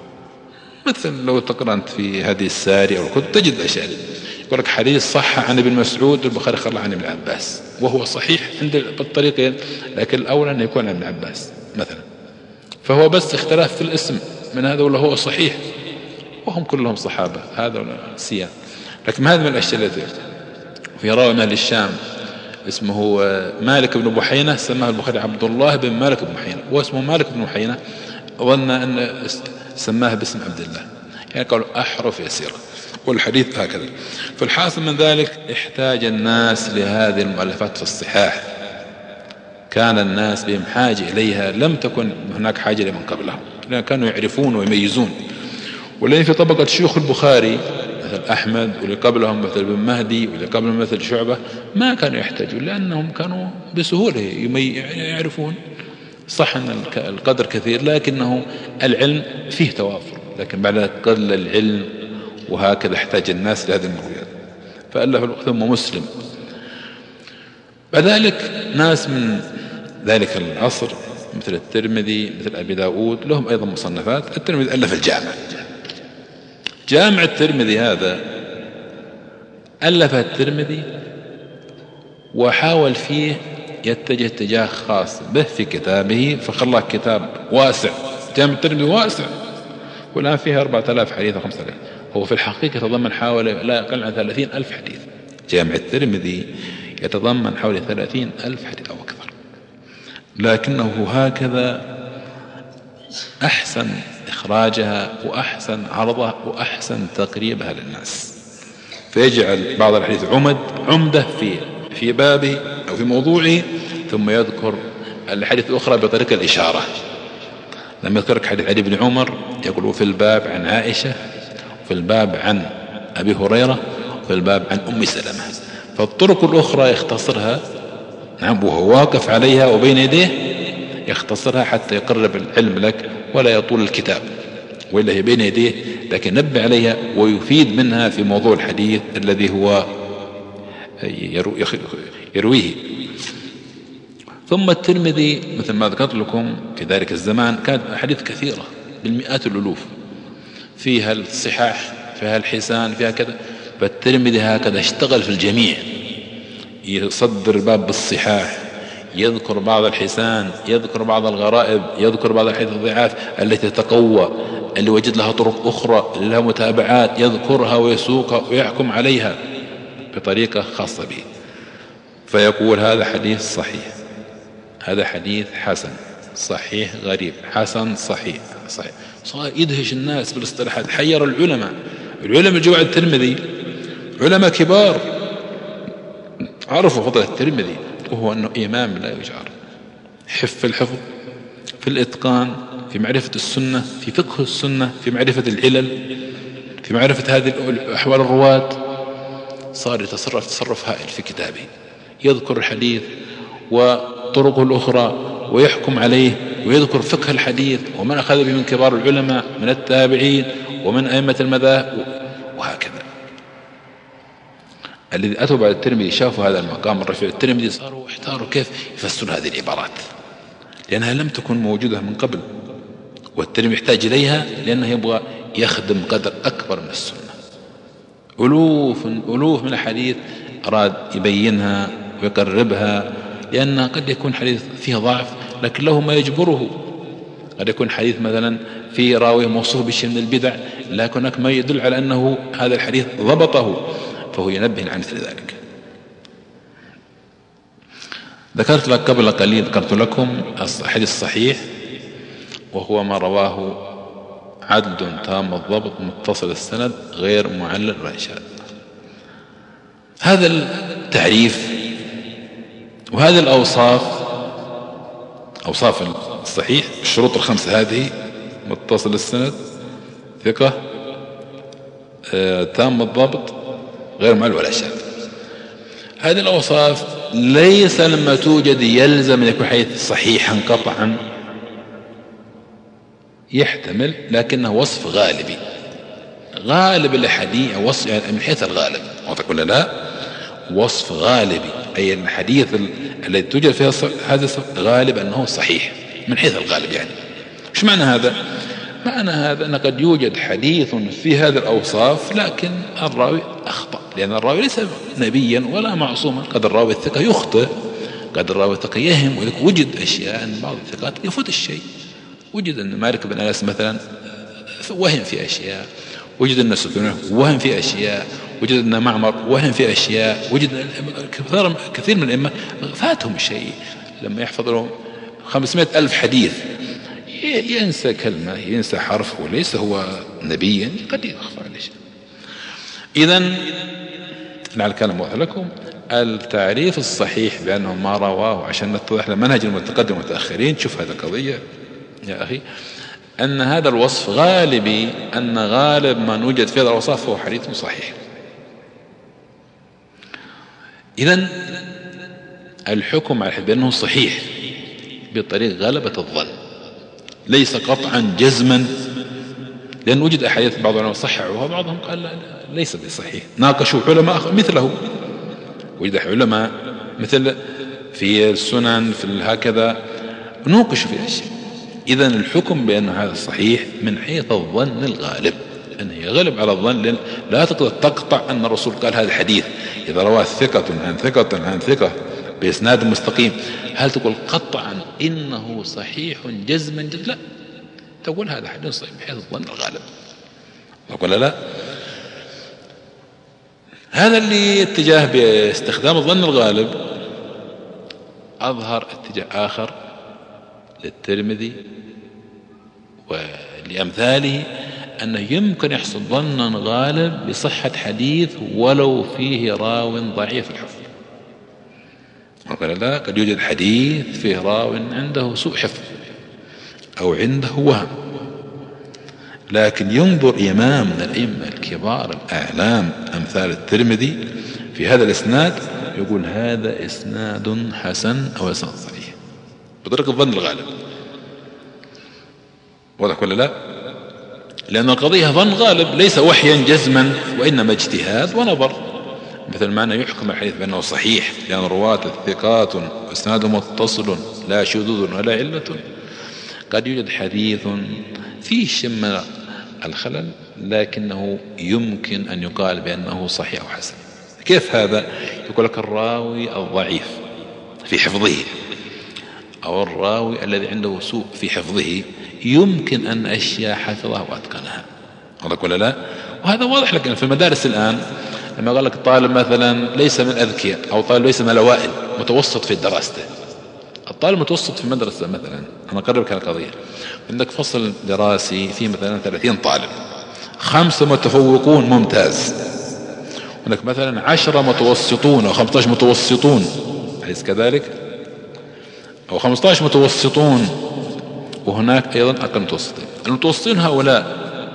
B: مثل لو تقرأ أنت في هذه الساري أو كنت تجد أشياء يقول لك حديث صح عن ابن مسعود البخاري خلى عن ابن عباس، وهو صحيح عند بالطريقين، لكن الأولى أن يكون عن ابن عباس مثلا، فهو بس اختلاف في الاسم من هذا ولا هو صحيح، وهم كلهم صحابة هذا ولا سيان. لكن هذا من الأشياء التي في راوي من أهل الشام اسمه مالك بن بحينة سماه البخاري عبد الله بن مالك بن بحينة، واسمه مالك بن بحينة ظن أن سماه باسم عبد الله، يعني قالوا أحرف يسيرة، والحديث هكذا. فالحاصل من ذلك احتاج الناس لهذه المؤلفات في الصحاح، كان الناس بهم حاجة إليها، لم تكن هناك حاجة لمن قبلهم، لأن كانوا يعرفون ويميزون. ولأن في طبقة شيوخ البخاري مثل أحمد، واللي قبلهم مثل بن مهدي، واللي قبلهم مثل شعبة، ما كانوا يحتاجون لأنهم كانوا بسهولة يعرفون. صح أن القدر كثير لكنه العلم فيه توافر، لكن بعد قل العلم وهكذا احتاج الناس لهذه المرويات، فألف ثم مسلم. بعد ذلك ناس من ذلك العصر مثل الترمذي مثل أبي داود لهم أيضا مصنفات. الترمذي ألف الجامع. جامع الترمذي هذا ألف الترمذي وحاول فيه يتجه اتجاه خاص به في كتابه، فخلاه كتاب واسع. جامع الترمذي واسع والآن فيها 4000 حديث و 5000. هو في الحقيقة يتضمن حوالي لا يقل عن 30,000 حديث. جامع الترمذي يتضمن حوالي 30,000 حديث أو أكثر، لكنه هكذا أحسن إخراجها وأحسن عرضها وأحسن تقريبها للناس، فيجعل بعض الحديث عمدة في بابه أو في موضوعه، ثم يذكر الحديث الأخرى بطريقة الإشارة. لما يذكرك حديث علي بن عمر يقول في الباب عن عائشة، في الباب عن أبي هريرة، في الباب عن أم سلمة، فالطرق الأخرى يختصرها، نعم، وهو واقف عليها وبين يديه يختصرها حتى يقرب العلم لك ولا يطول الكتاب، وإلا هي بين يديه لكن نبه عليها ويفيد منها في موضوع الحديث الذي هو يرويه. ثم الترمذي مثل ما ذكرت لكم في ذلك الزمان كانت أحاديث كثيرة بالمئات الألوف، فيها الصحاح فيها الحسان فيها كذا، فالترمذي هكذا اشتغل في الجميع، يصدر باب بالصحاح، يذكر بعض الحسان، يذكر بعض الغرائب، يذكر بعض الحديث الضعاف التي تقوى، اللي وجد لها طرق أخرى اللي لها متابعات، يذكرها ويسوقها ويحكم عليها بطريقة خاصة به. فيقول هذا حديث صحيح، هذا حديث حسن، صحيح غريب، حسن صحيح صحيح. صار يدهش الناس بالاصطلاحات، حير العلماء جوع الترمذي، علماء كبار عرفوا فضل الترمذي، وهو أنه إمام لا يجار، في الحفظ، في الإتقان، في معرفة السنة، في فقه السنة، في معرفة العلل، في معرفة هذه أحوال الرواة. صار يتصرف تصرف هائل في كتابه، يذكر الحديث وطرقه الأخرى ويحكم عليه ويذكر فقه الحديث ومن أخذ به من كبار العلماء من التابعين ومن أئمة المذاهب وهكذا. الذي أتوا بعد الترمذي شافوا هذا المقام الرفيع الترمذي صاروا احتاروا كيف يفسرون هذه العبارات، لأنها لم تكن موجودة من قبل، والترمذي يحتاج إليها لأنه يبغى يخدم قدر أكبر من السنة. ألوف من الحديث أراد يبينها ويقربها، لأن قد يكون حديث فيه ضعف لكن له ما يجبره، قد يكون حديث مثلا في راوي موصوف بشيء من البدع لكن هناك ما يدل على أنه هذا الحديث ضبطه، فهو ينبه عن مثل ذلك. ذكرت لك قبل قليل، ذكرت لكم الحديث الصحيح وهو ما رواه عدل تام الضبط متصل السند غير معلل ولا شاذ. هذا التعريف وهذه الأوصاف، أوصاف الصحيح، الشروط الخمسة هذه: متصل السند، ثقة، تام الضبط، غير معلل ولا شاذ. هذه الأوصاف ليس لما توجد يلزم أن يكون حديث صحيحا قطعا، يحتمل، لكنه وصف غالبي. غالب الحديث وصف يعني من حيث الغالب، وتقول لا وصف غالبي، أي الحديث الذي توجد فيه هذا غالب أنه صحيح من حيث الغالب. يعني إيش معنى هذا؟ معنى هذا أن قد يوجد حديث في هذه الأوصاف لكن الراوي أخطأ، لأن الراوي ليس نبيا ولا معصوما. قد الراوي الثقة يخطئ، قد الراوي الثقة يهم، وجد أشياء أن بعض الثقات يفوت الشيء. وجد أن مالك بن أنس مثلا وهم في أشياء، وجد أن سفيان وهم في أشياء، وجد أن معمر وهم في أشياء، وجد كثير من الأئمة فاتهم شيء لما يحفظ لهم 500,000 حديث ينسى كلمة، ينسى حرف، وليس هو نبيا، قد يخفى عليه شيء. إذن لعل كلام واضح لكم. التعريف الصحيح بأنه ما رواه، عشان نتضح لمنهج المتقدم والمتأخرين. شوف هذا قضية يا أخي، أن هذا الوصف غالبي، أن غالب ما نوجد في هذا الأوصاف هو حديث صحيح. إذن الحكم على بأنه صحيح بطريق غلبة الظن، ليس قطعا جزما، لأن وجد أحاديث بعض العلماء صححوها، بعضهم قال لا ليس بصحيح، ناقشوا علماء مثله. وجد علماء مثل في السنن في هكذا نوقشوا في أشياء. إذن الحكم بأن هذا صحيح من حيث الظن الغالب، أنه يغلب على الظن، لأن لا تقدر تقطع أن الرسول قال هذا الحديث إذا رواه ثقة عن ثقة عن ثقة بإسناد مستقيم، هل تقول قطعا إنه صحيح جزما لا، تقول هذا حديث صحيح بحيث الظن الغالب. أقول لا، هذا اللي اتجاه باستخدام الظن الغالب. أظهر اتجاه آخر للترمذي ولأمثاله، أنه يمكن يحصل ظنا غالب بصحة حديث ولو فيه راو ضعيف الحفظ. وقال لا، قد يوجد حديث فيه راو عنده سوء حفظ أو عنده وهم، لكن ينظر إمام من الأئمة الكبار الأعلام أمثال الترمذي في هذا الإسناد يقول هذا إسناد حسن أو إسناد صحيح بطريقة الظن الغالب. واضح ولا لا؟ لأن القضية ظن غالب ليس وحيا جزما، وإنما اجتهاد ونظر. مثل معنى يحكم الحديث بأنه صحيح لأن رواة الثقات وإسناده متصل لا شذوذ ولا علة. قد يوجد حديث فيه شم الخلل لكنه يمكن أن يقال بأنه صحيح أو حسن. كيف هذا؟ يقول لك الراوي الضعيف في حفظه أو الراوي الذي عنده سوء في حفظه يمكن أن أشياء حفظها وأتقنها. واضح ولا لا؟ وهذا واضح لك في المدارس الآن، لما قال لك طالب مثلا ليس من الأذكياء أو طالب ليس من الأوائل متوسط في دراسته. الطالب متوسط في المدرسة مثلا، أنا أقربك القضية، عندك فصل دراسي فيه مثلا 30 طالب، 5 متفوقون ممتاز، هناك مثلا 10 متوسطون أو 15 متوسطون، أليس كذلك؟ أو 15 متوسطون وهناك أيضا أقل متوسطين. المتوسطين هؤلاء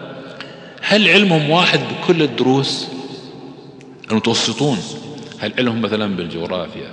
B: هل علمهم واحد بكل الدروس؟ المتوسطون هل علمهم مثلا بالجغرافيا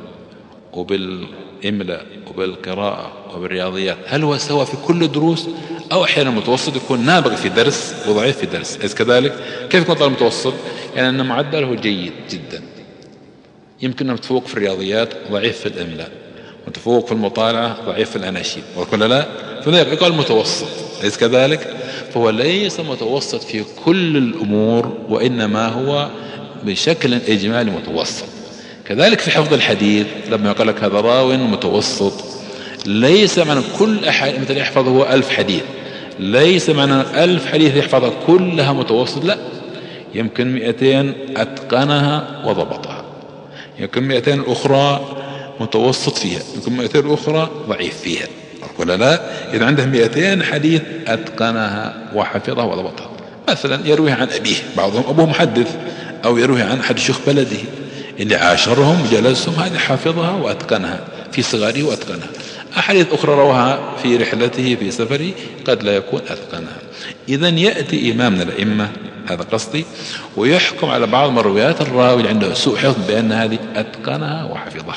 B: وبالإملاء وبالقراءة وبالرياضيات هل هو سوا في كل الدروس؟ أو أحيانا المتوسط يكون نابغ في درس وضعيف في درس، أليس كذلك؟ كيف يكون طالب متوسط؟ يعني أن معدله جيد جدا، يمكن أن متفوق في الرياضيات ضعيف في الإملاء، متفوق في المطالعة ضعيف في الأناشيد، ولا لا؟ فذلك يقال متوسط، أليس كذلك؟ فهو ليس متوسط في كل الأمور، وإنما هو بشكل إجمالي متوسط. كذلك في حفظ الحديث لما يقول لك هذا راو متوسط، ليس معنى كل أحد مثل يحفظه 1000 حديث، ليس معنى 1000 حديث يحفظها كلها متوسط، لا، يمكن 200 أتقنها وضبطها، يمكن 200 الأخرى متوسط فيها، يمكن 200 الأخرى ضعيف فيها، ولا لا؟ إذا عنده 200 حديث أتقنها وحفظها وضبطها. مثلا يروي عن أبيه، بعضهم أبوه محدث، أو يروي عن أحد شيوخ بلده اللي عاشرهم جلسهم، هذه حافظها وأتقنها في صغاره وأتقنها. أحاديث أخرى رواها في رحلته في سفره قد لا يكون أتقنها. إذن يأتي إمام من الأئمة هذا قصدي، ويحكم على بعض مرويات الراوي اللي عنده سوء حفظ بأن هذه أتقنها وحفظها.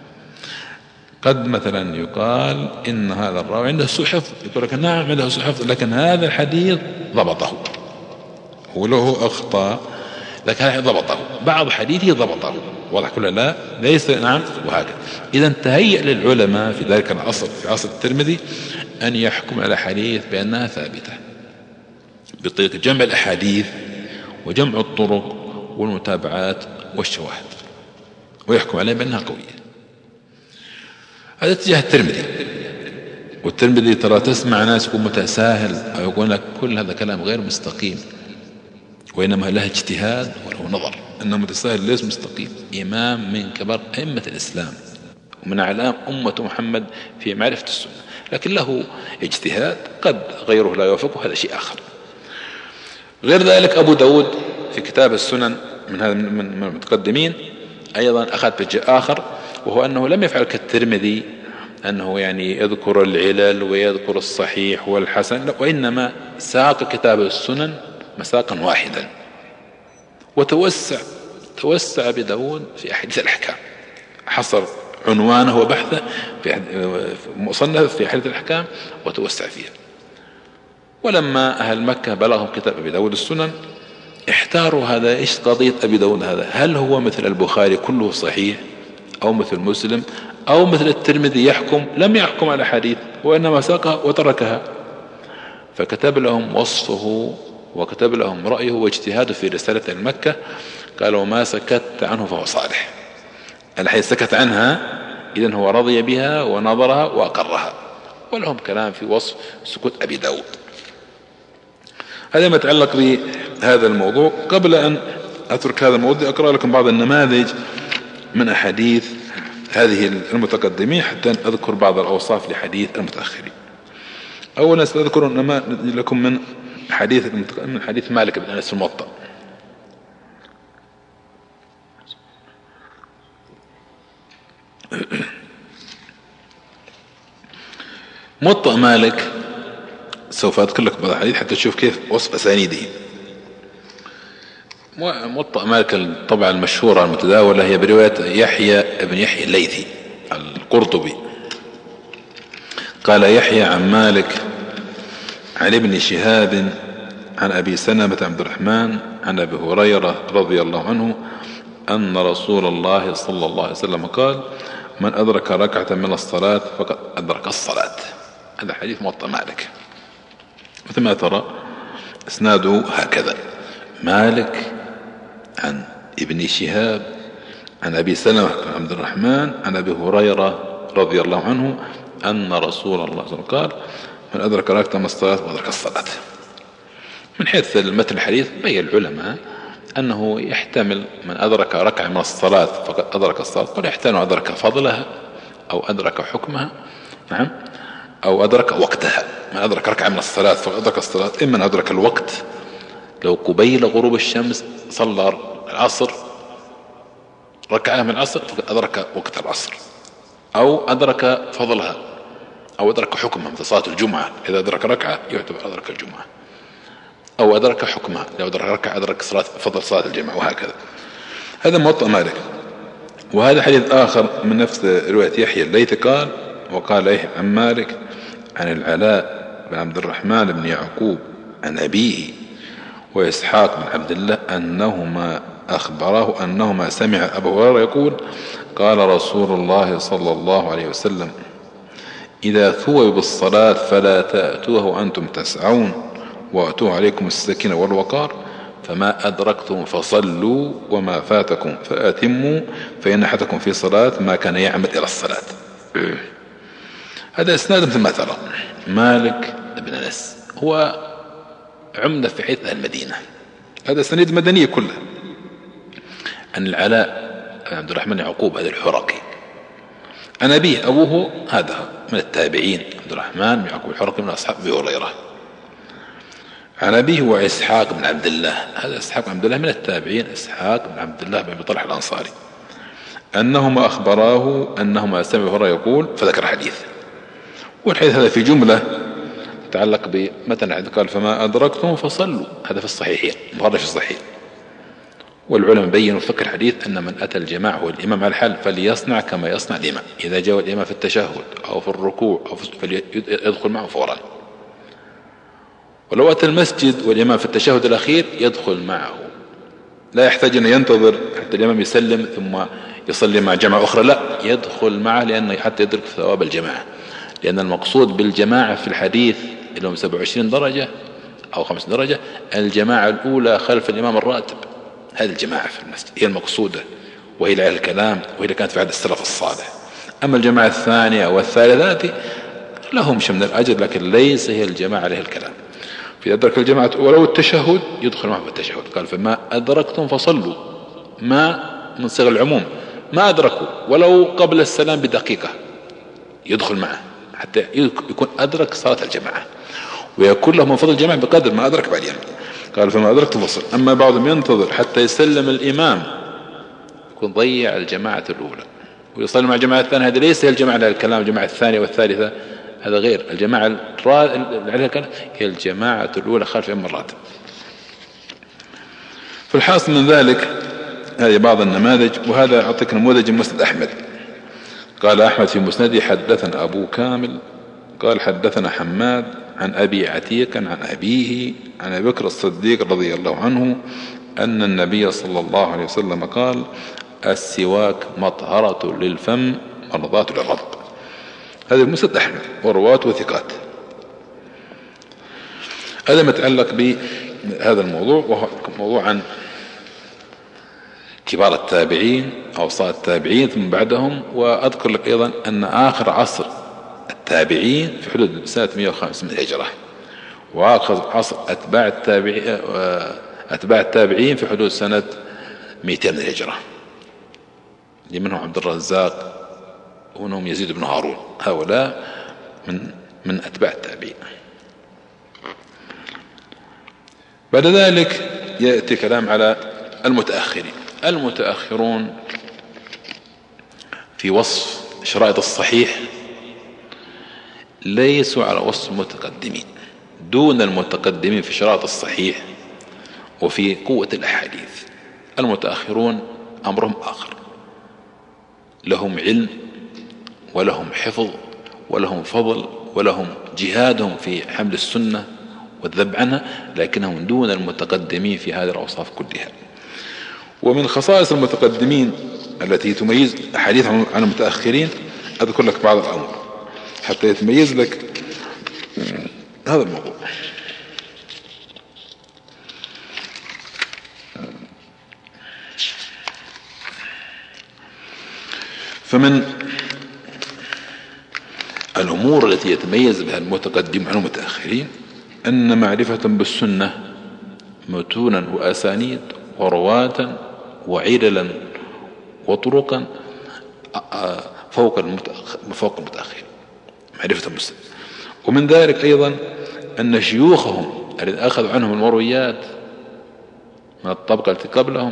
B: قد مثلا يقال إن هذا الراوي عنده سوء حفظ، يقول لك نعم عنده سوء حفظ، لكن هذا الحديث ضبطه، وله أخطاء لكن هذا ضبطه، بعض حديثه ضبطه، واضح كله لا ليس نعم وهكذا. إذا تهيأ للعلماء في ذلك العصر في عصر الترمذي أن يحكم على حديث بأنها ثابتة بطريقة جمع الأحاديث وجمع الطرق والمتابعات والشواهد، ويحكم عليها بأنها قوية. هذا اتجاه الترمذي. والترمذي ترى تسمع ناس يكون متساهل أو يقول لك كل هذا كلام غير مستقيم، وإنما له اجتهاد وله نظر. إنه متساهل ليس مستقيم، إمام من كبار أئمة الإسلام ومن أعلام أمة محمد في معرفة السنة، لكن له اجتهاد قد غيره لا يوافقه، هذا شيء آخر. غير ذلك أبو داود في كتاب السنن من هذا من المتقدمين أيضا أخذ بجاء آخر، وهو أنه لم يفعل كالترمذي أنه يعني يذكر العلل ويذكر الصحيح والحسن، وإنما ساق كتاب السنن مساقا واحدا، توسع بداود في أحاديث الأحكام، حصر عنوانه وبحثه في مصنف في أحاديث الأحكام وتوسع فيها. ولما أهل مكة بلغهم كتاب أبي داود السنن احتاروا هذا إيش قضية أبي داود هذا، هل هو مثل البخاري كله صحيح أو مثل مسلم أو مثل الترمذي يحكم لم يحكم على حديث وإنما ساقها وتركها، فكتب لهم وصفه وكتب لهم رأيه واجتهاده في رسالة المكة. قالوا ما سكت عنه فهو صالح، الحديث سكت عنها إذن هو رضي بها ونظرها وأقرها، ولهم كلام في وصف سكوت أبي داود. هذا ما يتعلق بهذا الموضوع. قبل أن أترك هذا الموضوع أقرأ لكم بعض النماذج من أحاديث هذه المتقدمين حتى أذكر بعض الأوصاف لحديث المتأخرين. أولا سأذكر لكم من حديث مالك بن أنس الموطأ. موطأ مالك سوف أذكر لكم بعض الحديث حتى تشوف كيف وصف أسانيده. موطأ مالك الطبعة المشهورة المتداولة هي برواية يحيى بن يحيى الليثي القرطبي. قال يحيى عن مالك عن ابن شهاب عن أبي سلمة عبد الرحمن عن أبي هريرة رضي الله عنه أن رسول الله صلى الله عليه وسلم قال من أدرك ركعة من الصلاة فقد أدرك الصلاة. هذا حديث موطأ مالك، مثل ما ترى اسناده هكذا: مالك عن ابن شهاب عن أبي سلمة عبد الرحمن عن أبي هريرة رضي الله عنه أن رسول الله صلى الله عليه وسلم قال من أدرك ركعة من الصلاة وأدرك الصلاة. من حيث المتن الحديث بين العلماء أنه يحتمل من أدرك ركعة من الصلاة فقد أدرك الصلاة، قد يحتمل أدرك فضلها أو أدرك حكمها، نعم، أو أدرك وقتها. من أدرك ركعة من الصلاة فقد أدرك الصلاة، إما أن أدرك الوقت، لو قبيل غروب الشمس صلى العصر ركعة من العصر فقد أدرك وقت العصر، أو أدرك فضلها أو أدرك حكمها مثل صلاة الجمعة، إذا أدرك ركعة يعتبر أدرك الجمعة، أو أدرك حكمها لو أدرك ركعة أدرك فضل صلاة الجمعة، وهكذا. هذا موطأ مالك. وهذا حديث آخر من نفس رواية يحيى الليثي قال وقال يحيى عن مالك عن العلاء بن عبد الرحمن بن يعقوب عن أبيه وإسحاق بن عبد الله أنهما أخبراه أنهما سمع أبو هريرة يقول قال رسول الله صلى الله عليه وسلم إذا ثوب بالصلاة فلا تأتوه وأنتم تسعون وأتوه عليكم السكينة والوقار فما أدركتم فصلوا وما فاتكم فأتموا فإن أحدكم في صلاة ما كان يعمد إلى الصلاة. هذا إسناد مثل ما ترى. مالك بن أنس هو عمدة في حيث المدينة، هذا سند مدنية كلها. عن العلاء عبد الرحمن يعقوب هذا الحرقي عن أبيه، أبوه هذا من التابعين عبد الرحمن يعقوب الحرقي من أصحاب أبي هريرة. عن أبيه وإسحاق بن عبد الله، هذا إسحاق بن عبد الله من التابعين، إسحاق بن عبد الله بن أبي طلحة الأنصاري، أنهما أخبراه أنهما سمعوا هريرة يقول فذكر حديث. والحديث هذا في جملة يتعلق بمتن الحديث قال فما أدركتم فصلوا، هذا في الصحيحين مخرج في الصحيح. والعلماء بينوا في فقه الحديث أن من أتى الجماعة هو الإمام على الحال فليصنع كما يصنع الإمام، إذا جاء الإمام في التشهد أو في الركوع أو فليدخل معه فورا، ولو أتى المسجد والإمام في التشهد الأخير يدخل معه، لا يحتاج أن ينتظر حتى الإمام يسلم ثم يصلي مع جماعة أخرى، لا يدخل معه لأنه حتى يدرك ثواب الجماعة، لأن المقصود بالجماعة في الحديث اللي هم 27 درجة أو 5 درجة الجماعة الأولى خلف الإمام الراتب، هذه الجماعة في المسجد هي المقصودة، وهي على الكلام، وهي اللي كانت في عهد السلف الصالح. أما الجماعة الثانية والثالثة لهم شيء من الأجر لكن ليس هي الجماعة عليها الكلام. في أدرك الجماعة ولو التشهد يدخل معه في التشهد، قال فما أدركتم فصلوا، ما من صيغ العموم، ما أدركوا ولو قبل السلام بدقيقة يدخل معه حتى يكون أدرك صلاة الجماعة، ويكون له من فضل الجماعة بقدر ما أدرك بعد يوم. قال فما أدركتم فصل. أما بعضهم ينتظر حتى يسلم الإمام يكون ضيع الجماعة الأولى ويصلي مع الجماعة الثانية، هذا ليس هي الجماعة على الكلام، الجماعة الثانية والثالثة هذا غير الجماعة عليها الكلام، هي الجماعة الأولى خلف إمام الراتب. فالحاصل من ذلك هذه بعض النماذج، وهذا أعطيك نموذج من مسند أحمد. قال أحمد في مسنده حدثنا أبو كامل قال حدثنا حماد عن أبي عتيق عن أبيه عن أبي بكر الصديق رضي الله عنه أن النبي صلى الله عليه وسلم قال السواك مطهرة للفم مرضاة للرب. هذا مسند أحمد ورواته وثقات. هذا متعلق بهذا الموضوع، وهو موضوع عن كبار التابعين أوصاة التابعين ثم بعدهم. وأذكر لك أيضا أن آخر عصر التابعين في حدود سنة 105 من الهجرة، وآخر عصر أتباع التابعين في حدود سنة 200 من الهجرة، اللي منهم عبد الرزاق ومنهم يزيد بن هارون، هؤلاء من أتباع التابعين. بعد ذلك يأتي كلام على المتأخرين. المتأخرون في وصف شرائط الصحيح ليسوا على وصف المتقدمين، دون المتقدمين في شرائط الصحيح وفي قوة الأحاديث. المتأخرون أمرهم آخر، لهم علم ولهم حفظ ولهم فضل ولهم جهادهم في حمل السنة والذب عنها، لكنهم دون المتقدمين في هذه الأوصاف كلها. ومن خصائص المتقدمين التي تميز أحاديث عن المتأخرين أذكر لك بعض الأمر حتى يتميز لك هذا الموضوع. فمن الأمور التي يتميز بها المتقدم عن المتأخرين أن معرفة بالسنة متونا وأسانيد ورواة وعللا وطرقا فوق المتأخرين، معرفة بالسنة. ومن ذلك أيضا أن شيوخهم الذين أخذوا عنهم المرويات من الطبقة التي قبلهم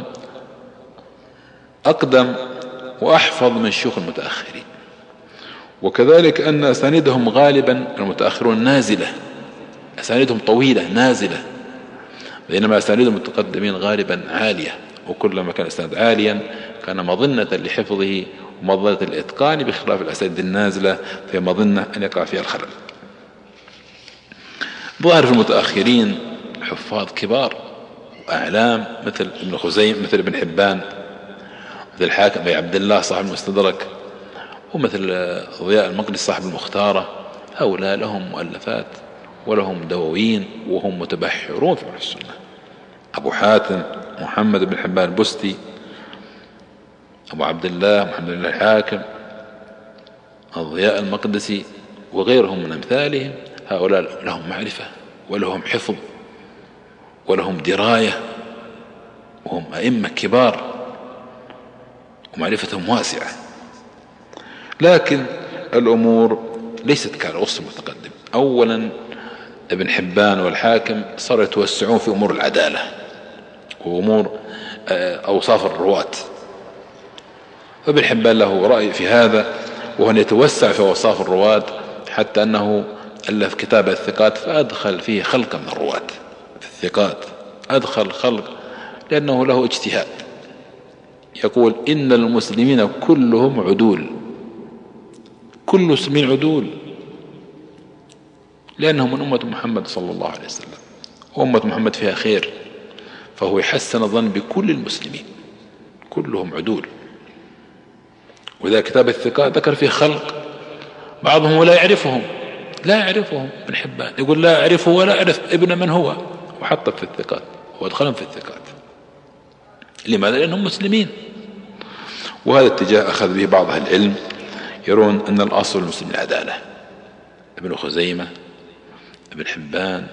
B: أقدم وأحفظ من شيوخ المتأخرين. وكذلك أن أسانيدهم غالبا المتأخرون نازلة، أسانيدهم طويلة نازلة، بينما أسانيد المتقدمين غالبا عالية، وكلما كان الإسناد عاليا كان مظنة لحفظه ومظنة الإتقان، بخلاف الأسانيد النازلة فهي مظنة أن يقع فيها الخلل. ظاهر في المتأخرين حفاظ كبار وأعلام مثل ابن خزيمة، مثل ابن حبان، مثل الحاكم أبي عبد الله صاحب المستدرك، ومثل ضياء المقدسي صاحب المختارة. هؤلاء لهم مؤلفات ولهم دواوين وهم متبحرون في السنة. أبو حاتم محمد بن حبان البستي، أبو عبد الله محمد بن الحاكم، الضياء المقدسي وغيرهم من أمثالهم، هؤلاء لهم معرفة ولهم حفظ ولهم دراية، وهم أئمة كبار ومعرفتهم واسعة. لكن الأمور ليست كالوصف المتقدم. أولا ابن حبان والحاكم صاروا يتوسعون في أمور العدالة وأمور أوصاف الرواة، فابن حبان له رأي في هذا، وهو أن يتوسع في أوصاف الرواة حتى أنه ألف كتاب الثقات فأدخل فيه خلق من الرواة في الثقات، أدخل خلق لأنه له اجتهاد. يقول إن المسلمين كلهم عدول، كل المسلمين عدول لأنهم من أمة محمد صلى الله عليه وسلم، وأمة محمد فيها خير، فهو يحسن الظن بكل المسلمين كلهم عدول. وإذا كتاب الثقات ذكر فيه خلق بعضهم لا يعرفهم، لا يعرفهم ابن حبان يقول لا أعرفه ولا أعرف ابن من هو، وحطه في الثقات وادخلهم في الثقات. لماذا؟ لأنهم مسلمين. وهذا اتجاه أخذ به بعض أهل العلم، يرون أن الأصل المسلم العدالة. ابن خزيمة، ابن حبان،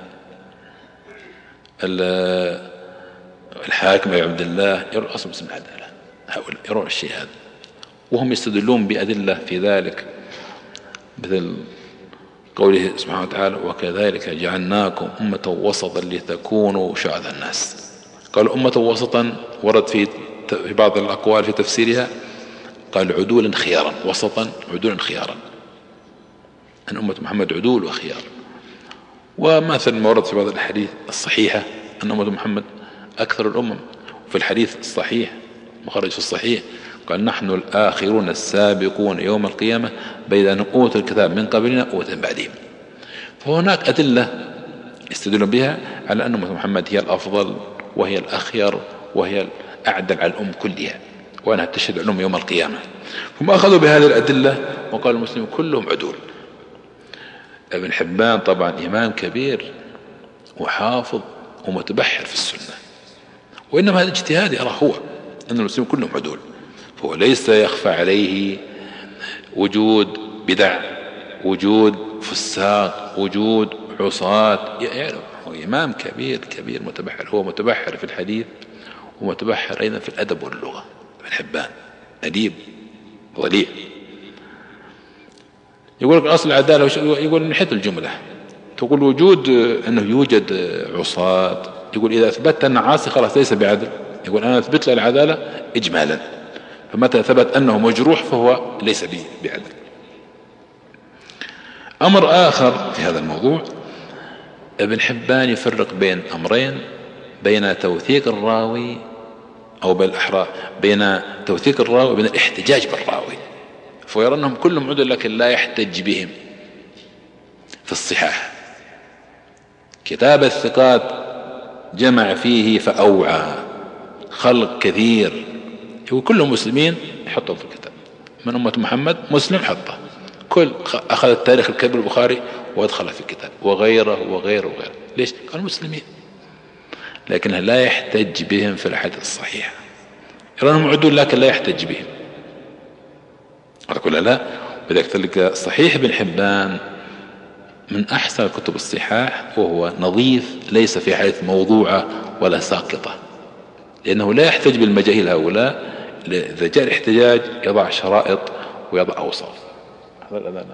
B: الحاكم أبي عبد الله، يرون الأصل المسلم العدالة. هؤلاء يرون الشيء هذا، وهم يستدلون بأدلة في ذلك، مثل قوله سبحانه وتعالى وكذلك جعلناكم أمة وسطا لتكونوا شهداء الناس. قال أمة وسطا ورد في بعض الأقوال في تفسيرها قال عدولا خيارا، وسطا عدولا خيارا، أن أمة محمد عدول وخيار. ومثل ما ورد في بعض الحديث الصحيحة أن أمة محمد أكثر الأمم. وفي الحديث الصحيح مخرج في الصحيح قال نحن الآخرون السابقون يوم القيامة بين أن أوتوا الكتاب من قبلنا أوتوا بعدهم. فهناك أدلة يستدلون بها على أن أمة محمد هي الأفضل وهي الأخير وهي الأعدل على الأم كلها، وأنها تشهد الأم يوم القيامة. هم أخذوا بهذه الأدلة وقال المسلمين كلهم عدول. ابن حبان طبعا إمام كبير وحافظ ومتبحر في السنة، وإنما هذا اجتهاد يرى هو أن المسلمين كلهم عدول، فهو ليس يخفى عليه وجود بدع، وجود فساق، وجود عصاة. يعني هو إمام كبير كبير متبحر، هو متبحر في الحديث ومتبحر أيضا في الأدب واللغة. ابن حبان أديب ضليع. يقول لك أصل العدالة يقول من حيث الجملة، تقول وجود أنه يوجد عصاة، يقول إذا أثبت أن عاصي خلاص ليس بعدل، يقول أنا أثبت له العدالة إجمالا، فمتى ثبت أنه مجروح فهو ليس بعدل. أمر آخر في هذا الموضوع، ابن حبان يفرق بين أمرين، بين توثيق الراوي أو بالأحرى بين توثيق الراوي وبين الاحتجاج بالراوي. فيرى أنهم كلهم عدل لكن لا يحتج بهم في الصحاح. كتاب الثقات جمع فيه فأوعى خلق كثير، يقول كلهم مسلمين يحطهم في الكتاب، من أمة محمد مسلم حطه، كل أخذ التاريخ الكبير البخاري وادخله في الكتاب، وغيره وغيره وغيره. ليش؟ قالوا مسلمين، لكنه لا يحتج بهم في الحديث الصحيح. يرى أنهم عدول لكن لا يحتج بهم. أقول لا، وذلك تلقى صحيح ابن حبان من أحسن كتب الصحاح، وهو نظيف ليس في حديث موضوعة ولا ساقطة، لأنه لا يحتج بالمجاهيل هؤلاء. إذا جاء الاحتجاج يضع شرائط ويضع أوصاف. هذا الأذان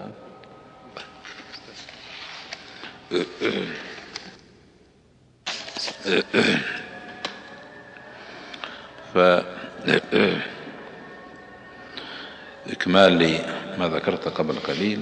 B: إكمال لما ذكرت قبل قليل،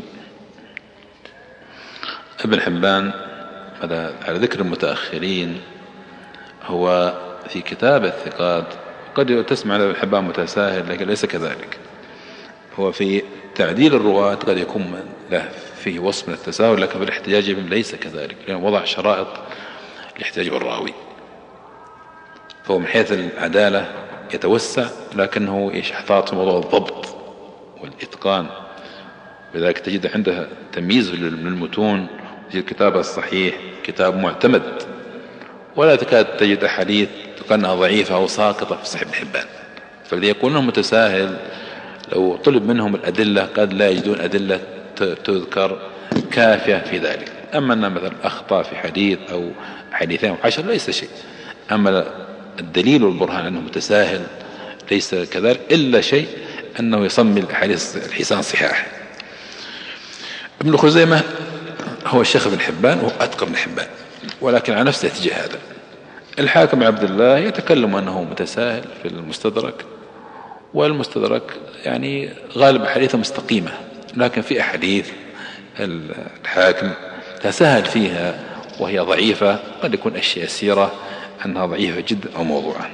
B: ابن حبان على ذكر المتأخرين هو في كتاب الثقات قد تسمع ابن حبان متساهل، لكن ليس كذلك. هو في تعديل الرواة قد يكون له فيه وصف من التساهل، لكن في الاحتجاج بهم ليس كذلك، لأنه وضع شرائط الاحتجاج بالراوي. فهو من حيث العدالة يتوسع، لكنه يحتاط في موضوع الضبط والإتقان، ولذلك تجد عنده تمييز للمتون. تجد كتابه الصحيح كتاب معتمد، ولا تكاد تجد أحاديث تقنها ضعيفة أو ساقطة في صحيح ابن حبان. فالذي يكون متساهل لو طلب منهم الأدلة قد لا يجدون أدلة تذكر كافية في ذلك. أما أن مثلا أخطأ في حديث أو حديثين أو 10 ليس شيء، أما الدليل والبرهان أنه متساهل ليس كذلك، إلا شيء أنه يصمم الحديث الحسان صحاح. ابن خزيمة هو الشيخ ابن حبان وهو أتقى ابن حبان، ولكن على نفسه يتجه هذا. الحاكم عبد الله يتكلم أنه متساهل في المستدرك، والمستدرك يعني غالب حديثه مستقيمة، لكن في أحاديث الحاكم فسهل فيها وهي ضعيفة، قد يكون أشياء يسيرة أنها ضعيفة جدا أو موضوعا.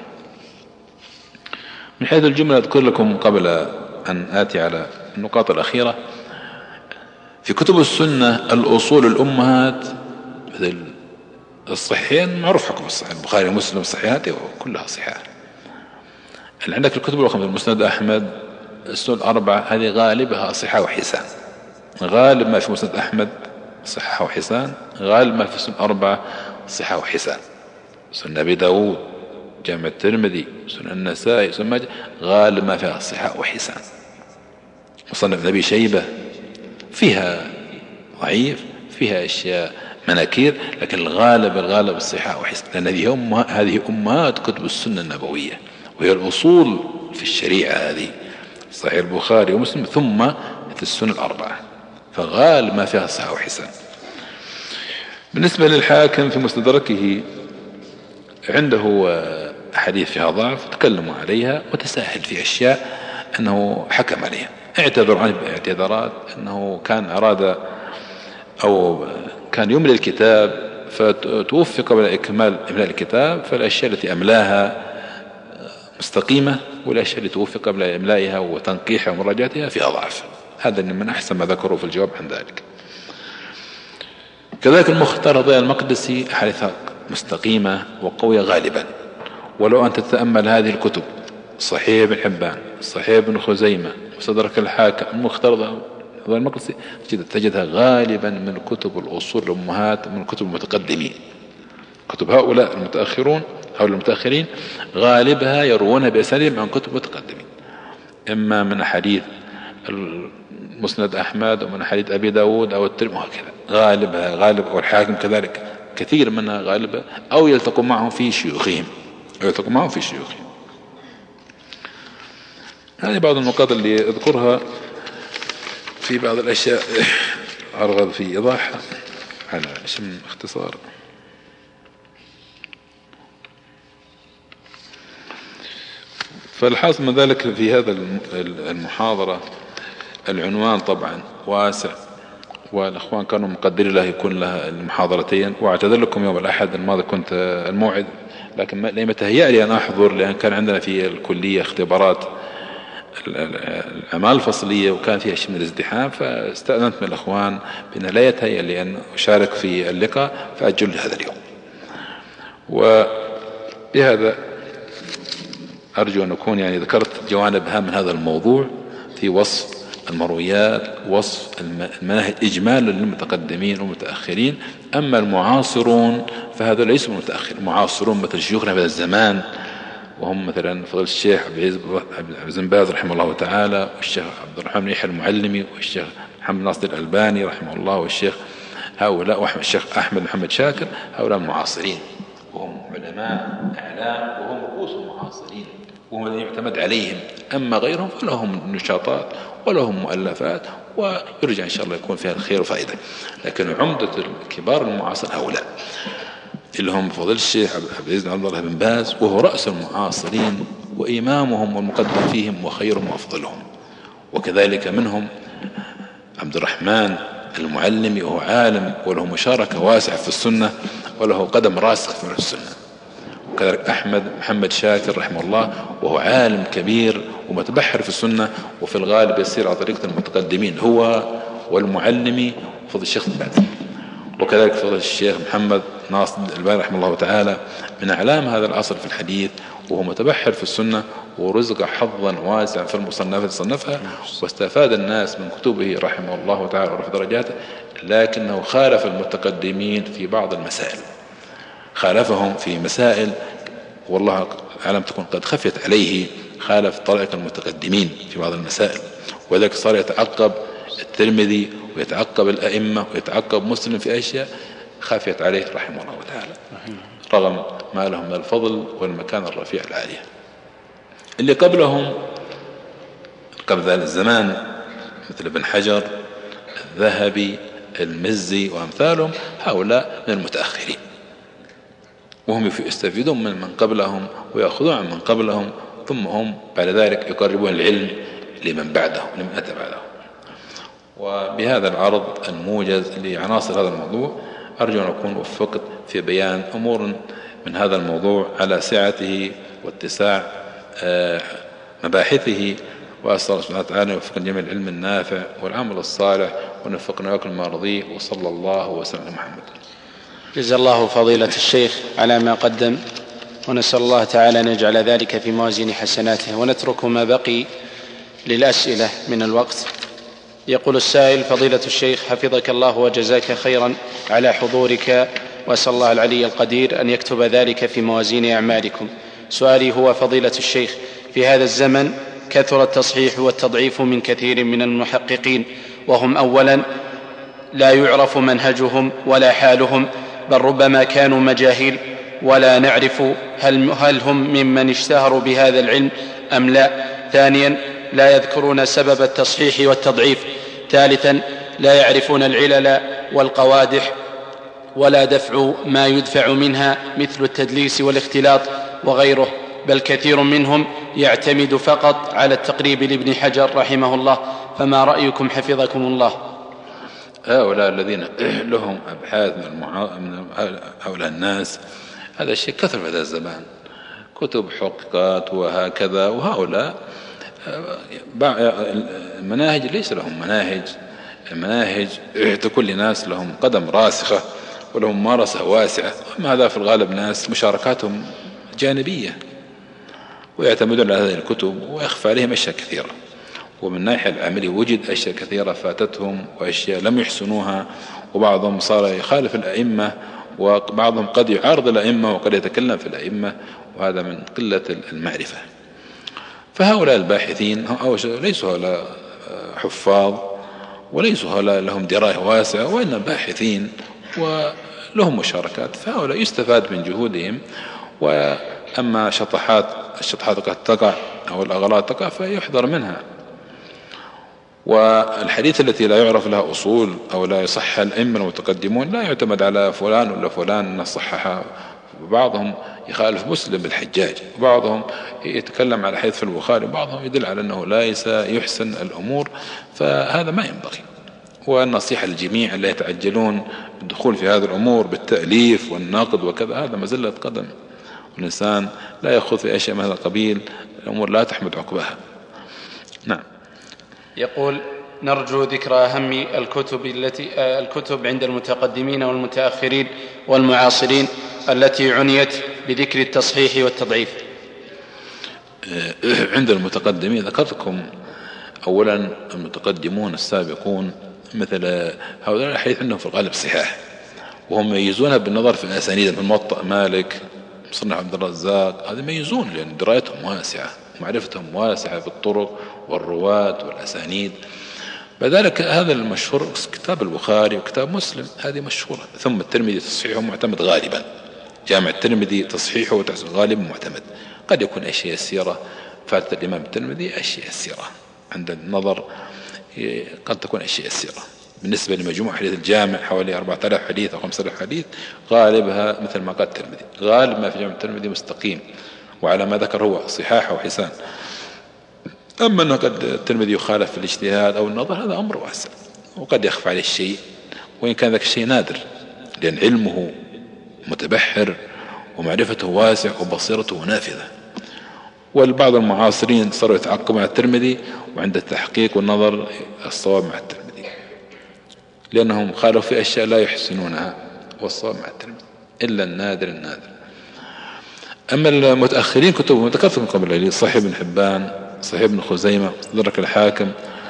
B: من حيث الجملة أذكر لكم قبل أن آتي على النقاط الأخيرة، في كتب السنة الأصول الأمهات مثل الصحيحين معروف حكم الصحيح، البخاري ومسلم الصحيحات كلها صحيحة. اللي عندك الكتب الأخرى المسند أحمد، السنن الأربعة، هذه غالبها صحة وحسان. غالب ما في مسند أحمد صحة وحسان، غالب ما في السنن الأربعة صحة وحسان. سنن أبي داود، جامع الترمذي، سنن النسائي، سنن ماجه، غالب ما فيها صحة وحسان. مصنف أبي شيبة فيها ضعيف، فيها أشياء مناكير، لكن الغالب الصحة وحسان، لأن هذه أمهات كتب السنة النبوية، وهي الأصول في الشريعة. هذه صحيح البخاري ومسلم، ثم في السنن الأربعة، فغالب ما فيها صحة وحسان. بالنسبة للحاكم في مستدركه عنده أحاديث فيها ضعف تكلموا عليها وتساهل في أشياء أنه حكم عليها. اعتذر عنه باعتذارات أنه كان أراد أو كان يملي الكتاب فتوفق قبل إكمال إملاء الكتاب، فالأشياء التي أملاها مستقيمة، والأشياء التي توفق قبل إملائها وتنقيحها ومراجعتها فيها ضعف. هذا من أحسن ما ذكروا في الجواب عن ذلك. كذلك المختار ضياء المقدسي أحاديث مستقيمة وقوية غالبا، ولو أن تتأمل هذه الكتب، صحيح ابن حبان، صحيح ابن خزيمة، مستدرك الحاكم، المختار ضياء المقدسي، تجدها غالبا من كتب الأصول الأمهات، من كتب المتقدمين. كتب هؤلاء المتأخرين غالبها يروونها بأسانيدهم عن كتب المتقدمين، إما من حديث مسند أحمد ومن حديث أبي داود أو الترمذي، وهكذا غالب والحاكم كذلك كثير منها غالبة، أو يلتقوا معهم في شيوخهم. هذه بعض النقاط اللي أذكرها، في بعض الأشياء أرغب في إيضاحها على اسم اختصار. فالحاصل من ذلك في هذا المحاضرة، العنوان طبعا واسع، والأخوان كانوا مقدرين له يكون لها المحاضرتين، واعتذر لكم يوم الأحد الماضي كنت الموعد، لكن لم تهيأ لي أن أحضر، لأن كان عندنا في الكلية اختبارات الأعمال الفصلية وكان فيها شيء من الازدحام، فاستأذنت من الأخوان بأن لا يتهيأ لي أن أشارك في اللقاء، فأجل هذا اليوم. وبهذا أرجو أن أكون ذكرت جوانب هام من هذا الموضوع في وصف المرويات، وصف المناهج إجمالا للمتقدمين والمتأخرين. أما المعاصرون فهذا ليس متأخر، معاصرون مثل شيوخنا في هذا الزمان، وهم مثلا فضل الشيخ عبد باز رحمه الله تعالى، والشيخ عبد الرحمن يحيى المعلمي، والشيخ محمد ناصر الألباني رحمه الله، والشيخ هؤلاء، والشيخ أحمد محمد شاكر، هؤلاء المعاصرين، وهم علماء أعلام، وهم رؤوس المعاصرين، وهم الذين يعتمد عليهم. أما غيرهم فلهم نشاطات ولهم مؤلفات، ويرجع إن شاء الله يكون فيها الخير وفائدة. لكن عمدة الكبار المعاصر هؤلاء اللي هم فضل الشيخ عبد العزيز بن عبد الله بن باز، وهو رأس المعاصرين وإمامهم والمقدم فيهم وخيرهم وأفضلهم. وكذلك منهم عبد الرحمن المعلمي، وهو عالم وله مشاركة واسعة في السنة وله قدم راسخ في السنة. وكذلك أحمد محمد شاكر رحمه الله، وهو عالم كبير ومتبحر في السنة، وفي الغالب يسير على طريقة المتقدمين، هو والمعلمي وفضل الشيخ باز. وكذلك فضل الشيخ محمد ناصر الألباني رحمه الله تعالى، من أعلام هذا العصر في الحديث، وهو متبحر في السنة، ورزق حظا واسعا في المصنفات صنفها، واستفاد الناس من كتبه رحمه الله تعالى ورفع درجاته. لكنه خالف المتقدمين في بعض المسائل، خالفهم في مسائل والله أعلم تكون قد خفيت عليه، خالف طريق المتقدمين في بعض المسائل، وذلك صار يتعقب الترمذي ويتعقب الأئمة ويتعقب مسلم في أشياء خافيت عليه رحمه الله تعالى، رغم ما لهم من الفضل والمكان الرفيع العالية. اللي قبلهم قبل ذلك الزمان مثل ابن حجر، الذهبي، المزي وأمثالهم، هؤلاء من المتأخرين، وهم يستفيدون من قبلهم ويأخذون عن من قبلهم، ثم هم بعد ذلك يقربون العلم لمن بعده لمن أتى بعده. وبهذا العرض الموجز لعناصر هذا الموضوع أرجو أن أكون وفقت في بيان أمور من هذا الموضوع على سعته واتساع مباحثه، وأسأل الله سبحانه وتعالى يوفق الجميع العلم النافع والعمل الصالح، ونوفقنا وكل ما رضيه، وصلى الله وسلم على محمد.
C: جزا الله فضيلة الشيخ على ما قدم، ونسأل الله تعالى أن يجعل ذلك في موازين حسناته. ونترك ما بقي للأسئلة من الوقت. يقول السائل: فضيلة الشيخ حفظك الله وجزاك خيرا على حضورك، وأسأل الله العلي القدير أن يكتب ذلك في موازين أعمالكم. سؤالي هو: فضيلة الشيخ، في هذا الزمن كثر التصحيح والتضعيف من كثير من المحققين، وهم أولا لا يعرف منهجهم ولا حالهم، بل ربما كانوا مجاهيل ولا نعرف هل هم ممن اشتهروا بهذا العلم أم لا. ثانيا لا يذكرون سبب التصحيح والتضعيف. ثالثا لا يعرفون العلل والقوادح ولا دفع ما يدفع منها مثل التدليس والاختلاط وغيره، بل كثير منهم يعتمد فقط على التقريب لابن حجر رحمه الله. فما رأيكم حفظكم الله؟
B: هؤلاء الذين لهم أبحاث من هؤلاء الناس، هذا الشيء كثر في هذا الزمان، كتب حقيقات وهكذا. وهؤلاء المناهج ليس لهم المناهج تكون لناس لهم قدم راسخة ولهم ممارسة واسعة، أما هذا في الغالب ناس مشاركاتهم جانبية ويعتمدون على هذه الكتب ويخفى عليهم أشياء كثيرة. ومن الناحية العملية وجد أشياء كثيرة فاتتهم وأشياء لم يحسنوها، وبعضهم صار يخالف الأئمة، وبعضهم قد يعارض الأئمة وقد يتكلم في الأئمة، وهذا من قلة المعرفة. فهؤلاء الباحثين ليسوا هؤلاء حفاظ وليسوا هؤلاء لهم دراية واسعة، وإنما باحثين ولهم مشاركات، فهؤلاء يستفاد من جهودهم. وأما الشطحات قد تقع أو الأغلاط تقع فيحذر منها. والحديث التي لا يعرف لها أصول أو لا يصح الأئمة المتقدمون لا يعتمد على فلان ولا فلان أن صححها. بعضهم يخالف مسلم بالحجاج، وبعضهم يتكلم على حديث في البخاري، وبعضهم يدل على أنه ليس يحسن الأمور، فهذا ما ينبغي. والنصيحة للجميع لا يتعجلون بالدخول في هذه الأمور بالتأليف والنقد وكذا، هذا مزلة قدم، والإنسان لا يأخذ في أشياء من هذا القبيل، الأمور لا تحمد عقبها. نعم.
C: يقول: نرجو ذكر أهم الكتب عند المتقدمين والمتأخرين والمعاصرين التي عنيت بذكر التصحيح والتضعيف.
B: عند المتقدمين ذكرتكم أولا المتقدمون السابقون، مثل هؤلاء الحديث عندهم في الغالب صحاح، وهم يميزونها بالنظر في الأسانيد، من موطأ مالك، مصنف عبد الرزاق، هذا يميزون لأن درايتهم واسعة ومعرفتهم واسعة بالطرق والرواة والأسانيد. بذلك هذا المشهور كتاب البخاري وكتاب مسلم، هذه مشهورة. ثم الترمذي تصحيحه معتمد غالبا، جامع الترمذي تصحيحه غالبا معتمد. قد يكون أشياء يسيرة فاتت الإمام الترمذي، أشياء يسيرة عند النظر قد تكون أشياء يسيرة. بالنسبة لمجموع حديث الجامع حوالي 4000 حديث أو 5000 حديث، غالبها مثل ما قال الترمذي، غالب ما في جامع الترمذي مستقيم، وعلى ما ذكر هو صحاح وحسان. أما أنه قد الترمذي يخالف في الاجتهاد أو النظر، هذا أمر واسع، وقد يخفى عليه الشيء، وإن كان ذاك الشيء نادر، لأن علمه متبحر ومعرفته واسع وبصيرته نافذة. والبعض المعاصرين صاروا يتعقبوا مع الترمذي، وعند التحقيق والنظر الصواب مع الترمذي، لأنهم خالفوا في أشياء لا يحسنونها، والصواب مع الترمذي إلا النادر. أما المتأخرين كتبهم ذكرتهم قبل، صحيح ابن حبان، صحيح ابن خزيمة، مستدرك الحاكم،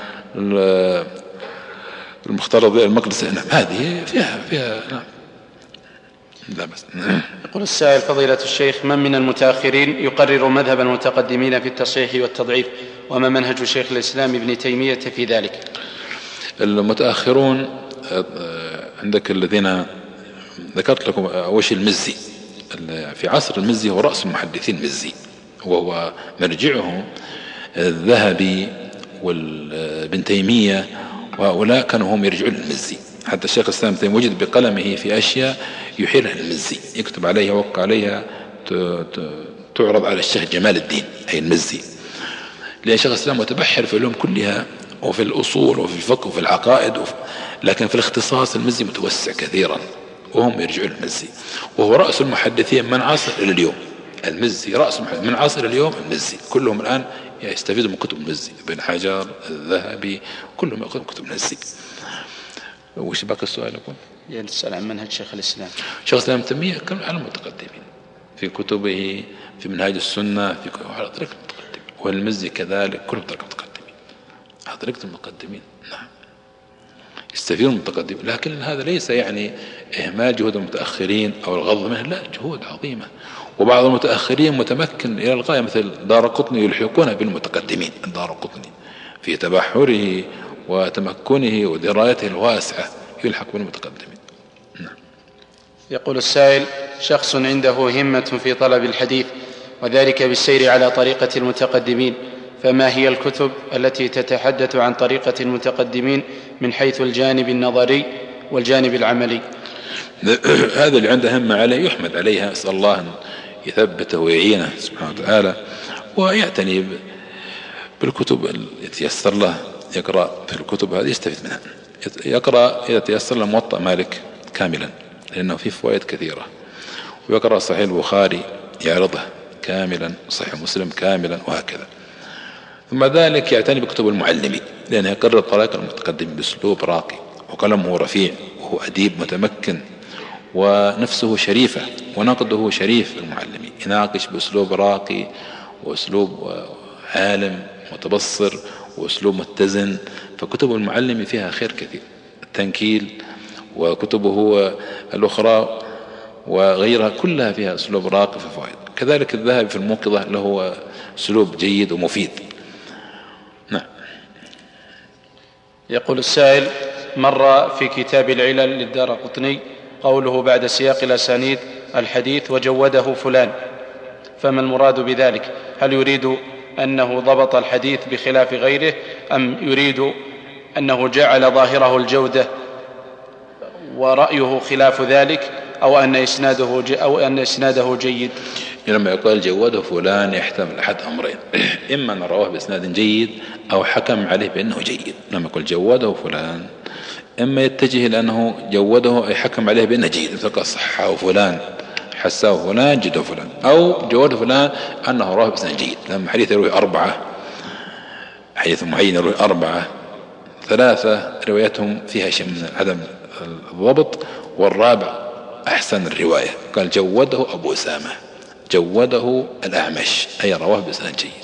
B: المختار المقدسي، هذه فيها نعم. لا بس.
C: يقول السائل: فضيلة الشيخ، من من المتأخرين يقرر مذهب المتقدمين في التصحيح والتضعيف، وما منهج شيخ الإسلام ابن تيمية في ذلك؟
B: المتأخرون عندك الذين ذكرت لكم أوش المزي، في عصر المزي هو رأس المحدثين المزي، وهو مرجعه الذهبي وابن تيمية، وهؤلاء كانوا هم يرجعون للمزي. حتى الشيخ الإسلام تيمية وجد بقلمه في أشياء يحيلها المزي، يكتب عليها وقع عليها تعرض على الشيخ جمال الدين أي المزي، لأن الشيخ الإسلام متبحر في علوم كلها، وفي الأصول وفي الفقه وفي العقائد لكن في الاختصاص المزي متوسع كثيرا، وهم يرجعون المزي، وهو رأس المحدثين من عصر إلى اليوم. المزي رأس المحدثين من عصر إلى اليوم، المزي كلهم الآن يستفيدوا من كتب المزي، ابن حجر، الذهبي، كلهم يأخذون كتب المزي. وش باقي السؤال يكون؟
C: يسأل عن منهج شيخ الإسلام.
B: شيخ الإسلام ابن تيمية كان على المتقدمين في كتبه، في منهاج السنة، في على طريقة المتقدمين، والمزي كذلك كلهم طريقة المتقدمين، على طريقة المتقدمين. نعم يستفيدون من المتقدمين، لكن هذا ليس يعني إهمال جهود المتأخرين أو الغض منها، لا، جهود عظيمة. وبعض المتأخرين متمكن إلى الغاية، مثل دارقطني يلحقون بالمتقدمين. الدارقطني في تبحره وتمكنه ودرايته الواسعة يلحق بالمتقدمين. نعم.
C: يقول السائل: شخص عنده همة في طلب الحديث وذلك بالسير على طريقة المتقدمين، فما هي الكتب التي تتحدث عن طريقة المتقدمين من حيث الجانب النظري والجانب العملي؟
B: هذا اللي عنده همة عليه يحمد عليها، أسأل الله أن يثبته ويعينه سبحانه وتعالى، ويعتني بالكتب التي يسر له، يقرأ في الكتب هذه يستفيد منها. يقرأ إذا تيسر له موطأ مالك كاملا لأنه فيه فوائد كثيرة، ويقرأ صحيح البخاري يعرضه كاملا، صحيح مسلم كاملا، وهكذا. ثم ذلك يعتني بكتب المعلمين لأنه يقرر طريقة المتقدم بأسلوب راقي، وقلمه رفيع، وهو أديب متمكن، ونفسه شريفة، ونقده شريف. المعلمين يناقش بأسلوب راقي، وأسلوب عالم متبصر، وأسلوب متزن. فكتب المعلم فيها خير كثير، التنكيل وكتبه الأخرى وغيرها كلها فيها أسلوب راقي في فوائد. كذلك الذهبي في الموقظة له أسلوب جيد ومفيد. نعم.
C: يقول السائل: مر في كتاب العلل للدارقطني قوله بعد سياق الأسانيد الحديث وجوده فلان، فما المراد بذلك؟ هل يريد أنه ضبط الحديث بخلاف غيره، أم يريد أنه جعل ظاهره الجودة ورأيه خلاف ذلك، أو أن إسناده جيد؟
B: لما يقول جوده فلان يحتمل أحد أمرين: إما أن رواه بإسناد جيد، أو حكم عليه بأنه جيد. لما يقول جوده فلان إما يتجه لأنه جوده أي حكم عليه بأنه جيد، مثل صححه فلان، حساه فلان، جده فلان، أو جوده فلان أنه رواه بإسناد جيد. لما حديث يروي 4، حديث معين يروي 4، 3 روايتهم فيها شيء من عدم الضبط، والرابع أحسن الرواية، قال جوده أبو أسامة، جوده الأعمش، أي رواه بإسناد جيد.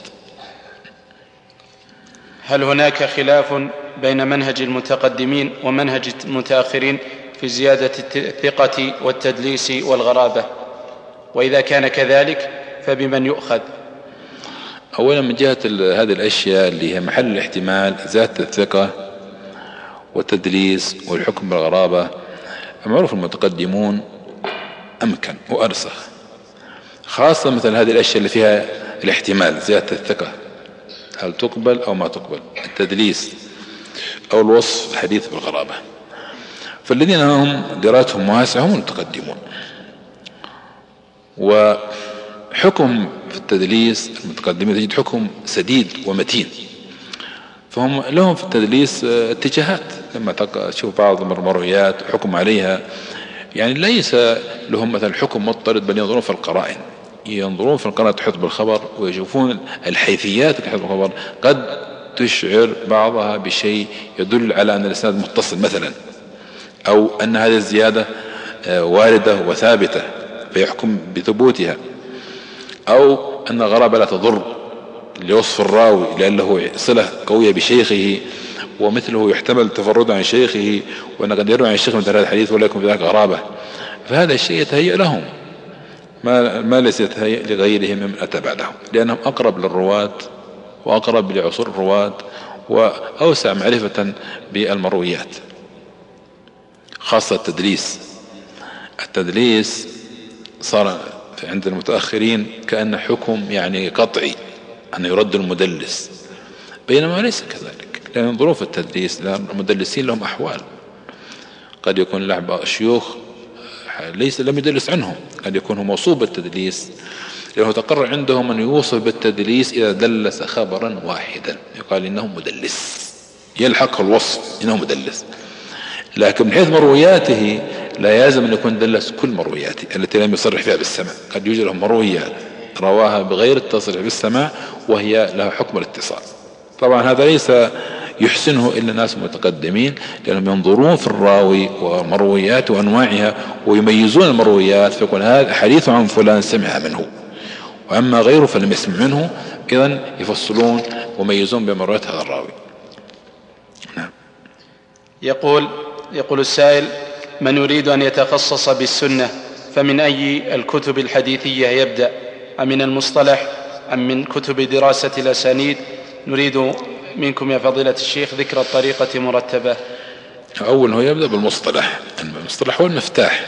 C: هل هناك خلاف بين منهج المتقدمين ومنهج المتأخرين في زيادة الثقة والتدليس والغرابة؟ وإذا كان كذلك فبمن يؤخذ؟
B: أولا من جهة هذه الأشياء اللي هي محل الاحتمال، زيادة الثقة والتدليس والحكم بالغرابة، معروف المتقدمون أمكن وأرسخ، خاصة مثل هذه الأشياء اللي فيها الاحتمال، زيادة الثقة هل تقبل أو ما تقبل، التدليس أو الوصف الحديث بالغرابة. فالذين هم دراسهم واسعة هم المتقدمون. وحكم في التدليس المتقدمين تجد حكم سديد ومتين، فهم لهم في التدليس اتجاهات. لما تشوف بعض المرويات وحكم عليها، يعني ليس لهم مثلا حكم مضطرد، بل ينظرون في القرائن، ينظرون في القرائن تحط بالخبر، ويشوفون الحيثيات تحط بالخبر، قد تشعر بعضها بشيء يدل على أن الإسناد متصل مثلا، أو أن هذه الزيادة واردة وثابتة فيحكم بثبوتها، أو أن غرابة لا تضر لوصف الراوي لأنه صلة قوية بشيخه، ومثله يحتمل تفرد عن شيخه، وأن قد يروي عن الشيخ مثل هذا الحديث ولا يكون في ذلك غرابة. فهذا الشيء يتهيأ لهم ما ليس يتهيأ لغيرهم من أتى بعدهم، لأنهم أقرب للرواة وأقرب لعصور الرواة وأوسع معرفة بالمرويات. خاصة التدليس صار عند المتأخرين كأن حكم يعني قطعي أن يرد المدلس، بينما ليس كذلك، لأن ظروف التدليس المدلسين لهم أحوال، قد يكون لعب شيوخ ليس لم يدلس عنهم، قد يكون هو موصوف بالتدليس، لأنه تقرر عندهم أن يوصف بالتدليس إذا دلس خبرا واحدا، يقال إنه مدلس، يلحق الوصف إنه مدلس. لكن من حيث مروياته لا يلزم أن يكون دلس كل مروياته التي لم يصرح فيها بالسماع. قد يوجد له مرويات رواها بغير التصريح بالسماع وهي لها حكم الاتصال. طبعا هذا ليس يحسنه إلا ناس متقدمين، لأنهم ينظرون في الراوي ومروياته وأنواعها ويميزون المرويات، فيقول هذا حديث عن فلان سمع منه، وأما غيره فلم يسمع منه. إذن يفصلون ويميزون بمرويات هذا الراوي. نعم.
C: يقول السائل: من يريد أن يتخصص بالسنة فمن أي الكتب الحديثية يبدأ؟ أم من المصطلح أم من كتب دراسة الأسانيد؟ نريد منكم يا فضيلة الشيخ ذكر الطريقة مرتبة.
B: أول هو يبدأ بالمصطلح. المصطلح هو المفتاح.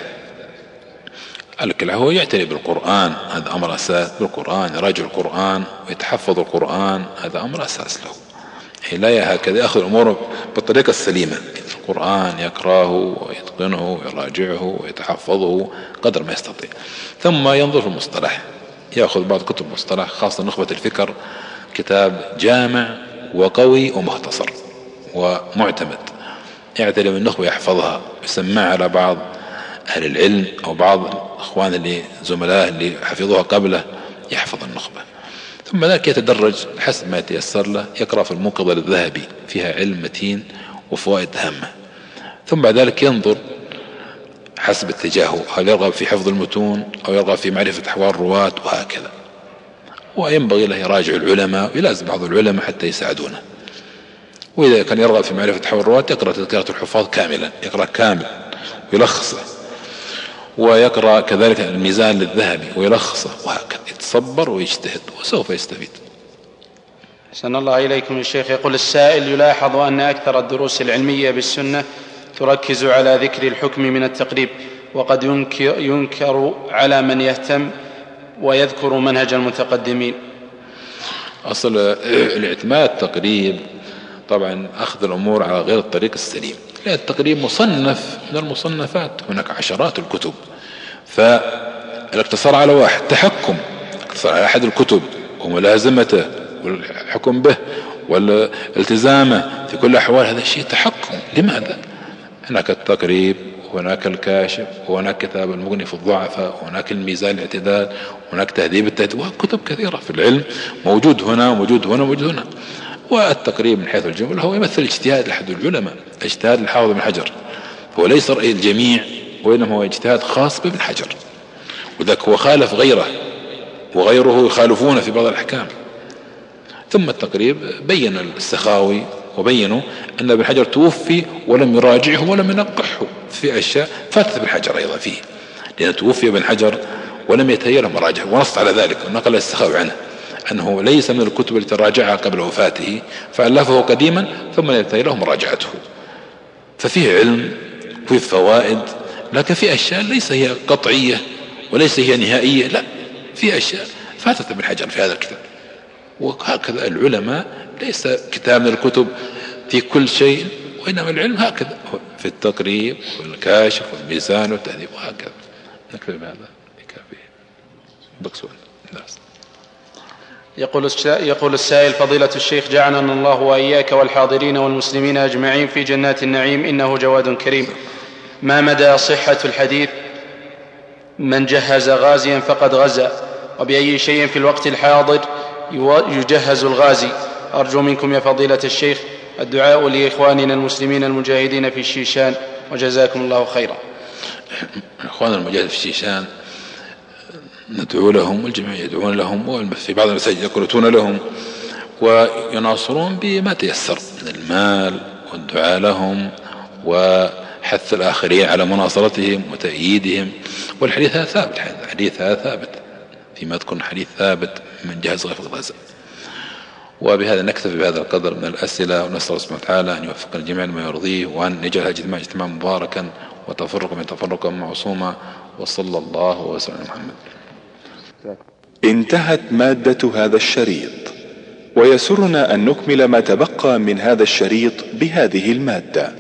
B: هو يعتني بالقرآن، هذا أمر أساس، بالقرآن يراجع القرآن ويتحفظ القرآن، هذا أمر أساس له. لا هكذا يأخذ الأمور بالطريقة السليمة. القرآن يقراه ويتقنه ويراجعه ويتحفظه قدر ما يستطيع. ثم ينظر في المصطلح، يأخذ بعض كتب المصطلح خاصة نخبة الفكر، كتاب جامع وقوي ومختصر ومعتمد، يعتني بالنخبة يحفظها يسمعها على بعض أهل العلم أو بعض الأخوان اللي زملائه اللي حفظوها قبله، يحفظ النخبة. ثم ذلك يتدرج حسب ما يتيسر له، يقرأ في الموقظة للذهبي فيها علم متين وفوائد هامة. ثم بعد ذلك ينظر حسب اتجاهه، هل يرغب في حفظ المتون أو يرغب في معرفة أحوال الرواة وهكذا. وينبغي له يراجع العلماء ويلازم بعض العلماء حتى يساعدونه. وإذا كان يرغب في معرفة أحوال الرواة يقرأ تذكرة الحفاظ كاملا، يقرأ كامل ويلخصه، ويقرأ كذلك الميزان للذهبي ويلخصه، وهكذا يتصبر ويجتهد وسوف يستفيد.
C: أحسن الله إليكم يا شيخ. يقول السائل: يلاحظ أن أكثر الدروس العلمية بالسنة تركز على ذكر الحكم من التقريب، وقد ينكر على من يهتم ويذكر منهج المتقدمين.
B: أصل الاعتماد التقريب طبعا أخذ الأمور على غير الطريق السليم، لأن التقريب مصنف من المصنفات، هناك عشرات الكتب، فالاقتصار على واحد تحكم، الاقتصار على أحد الكتب وملازمته والحكم به والالتزامه في كل الأحوال هذا الشيء تحكم. لماذا؟ هناك التقريب وهناك الكاشف وهناك كتاب المغني في الضعفاء وهناك الميزان الاعتدال وهناك تهذيب التهذيب، وكتب كثيرة في العلم موجود هنا وموجود هنا وموجود هنا. والتقريب من حيث الجملة هو يمثل اجتهاد لأحد العلماء، اجتهاد الحافظ بن حجر، هو ليس رأي الجميع وإنما هو اجتهاد خاص بابن حجر، وذاك هو خالف غيره وغيره يخالفون في بعض الأحكام. ثم التقريب بين السخاوي وبينوا أن ابن حجر توفي ولم يراجعه ولم ينقحه في أشياء فاتت ابن حجر أيضا فيه، لأن توفي ابن حجر ولم يتهيأ له مراجعه، ونص على ذلك ونقل السخاوي عنه أنه ليس من الكتب التي راجعها قبل وفاته، فألفه قديما ثم يتهيأ له مراجعته. ففيه علم وفيه فوائد، لكن في أشياء ليس هي قطعية وليس هي نهائية، لا، في أشياء فاتت ابن حجر في هذا الكتاب. وهكذا العلماء ليس كتاب من الكتب في كل شيء، وإنما العلم هكذا في التقريب والكاشف والميزان والتهذيب وهكذا. نكتفي بهذا كافي. بقسون الناس.
C: يقول السائل: فضيلة الشيخ جعلنا الله وإياك والحاضرين والمسلمين أجمعين في جنات النعيم، إنه جواد كريم. ما مدى صحة الحديث من جهز غازيا فقد غزا، وبأي شيء في الوقت الحاضر يجهز الغازي؟ أرجو منكم يا فضيلة الشيخ الدعاء لإخواننا المسلمين المجاهدين في الشيشان، وجزاكم الله خيرا.
B: إخواننا المجاهدين في الشيشان ندعو لهم والجميع يدعون لهم، وفي بعض المساجد يقنطون لهم ويناصرون بما تيسر من المال والدعاء لهم وحث الآخرين على مناصرتهم وتأييدهم. والحديث هذا ثابت، الحديث هذا ثابت فيما تكون حديث ثابت من جهز غير غزة. وبهذا نكتفي بهذا القدر من الأسئلة، ونسأل الله سبحانه وتعالى أن يوفقنا جميعا ما يرضيه، وأن يجعل هذا الاجتماع مباركا وتفرق من تفرقا معصوما، وصلى الله وسلم على محمد.
D: انتهت مادة هذا الشريط، ويسرنا أن نكمل ما تبقى من هذا الشريط بهذه المادة.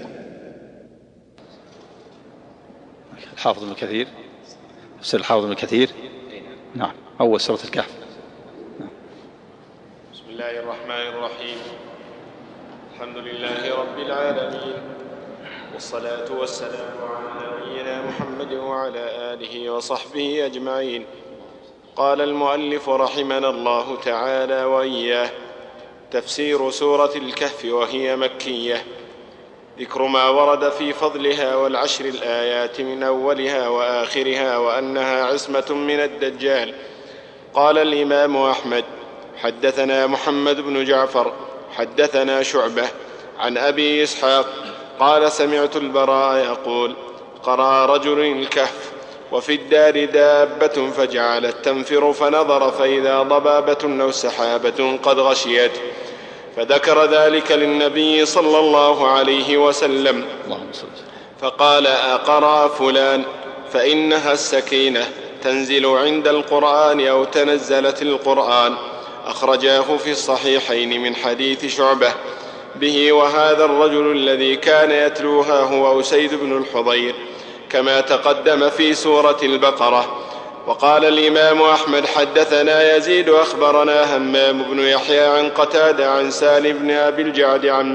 E: الحافظ ابن كثير، تفسير الحافظ ابن كثير، نعم، أول سورة الكهف.
F: بسم الله الرحمن الرحيم. الحمد الحمد لله رب العالمين، والصلاة والسلام على نبينا محمد وعلى آله وصحبه أجمعين. قال المؤلف رحمنا الله تعالى وإياه: تفسير سورة الكهف وهي مكية. ذكر ما ورد في فضلها والعشر الآيات من أولها وآخرها، وأنها عصمة من الدجال. قال الإمام أحمد: حدثنا محمد بن جعفر حدثنا شعبة عن أبي إسحاق قال: سمعت البراء يقول: قرأ رجل الكهف وفي الدار دابة فجعلت تنفر، فنظر فإذا ضبابة أو سحابة قد غشيت، فذكر ذلك للنبي صلى الله عليه وسلم، فقال: أقرأ فلان؟ فإنها السكينة تنزل عند القرآن أو تنزلت القرآن. أخرجاه في الصحيحين من حديث شعبة به، وهذا الرجل الذي كان يتلوها هو أسيد بن الحضير كما تقدم في سورة البقرة. وقال الإمام أحمد: حدثنا يزيد أخبرنا همام بن يحيى عن قتادة عن سالم بن أبي الجعد عن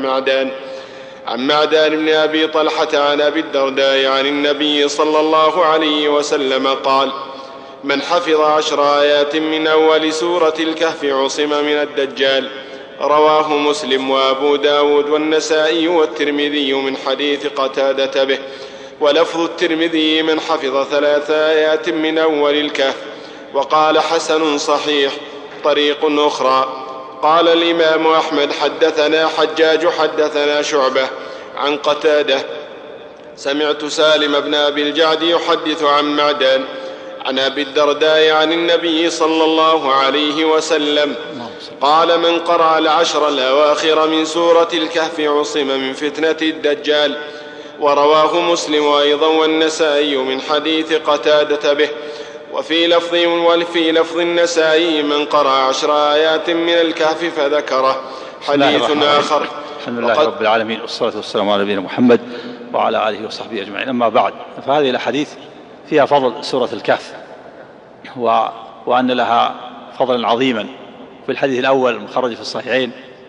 F: معدان بن أبي طلحة عن أبي الدرداء عن النبي صلى الله عليه وسلم قال: من حفظ 10 آيات من أول سورة الكهف عصم من الدجال. رواه مسلم وأبو داود والنسائي والترمذي من حديث قتادة به. ولفظ الترمذي: من حفظ 3 آيات من أول الكهف. وقال: حسن صحيح طريق أخرى. قال الإمام أحمد: حدثنا حجاج حدثنا شعبة عن قتادة سمعت سالم بن أبي الجعد يحدث عن معدان عن أبي الدرداء عن النبي صلى الله عليه وسلم قال: من قرأ 10 الأواخر من سورة الكهف عصم من فتنة الدجال. ورواه مسلم أيضا والنسائي من حديث قتادة به. وفي لفظ النسائي: من قرأ 10 آيات من الكهف فذكره. حديث آخر.
E: الحمد لله رب العالمين، والصلاة والسلام على نبينا محمد وعلى آله وصحبه أجمعين. أما بعد، فهذه الأحاديث فيها فضل سورة الكهف، وأن لها فضلا عظيما. في الحديث الأول المخرج في الصحيحين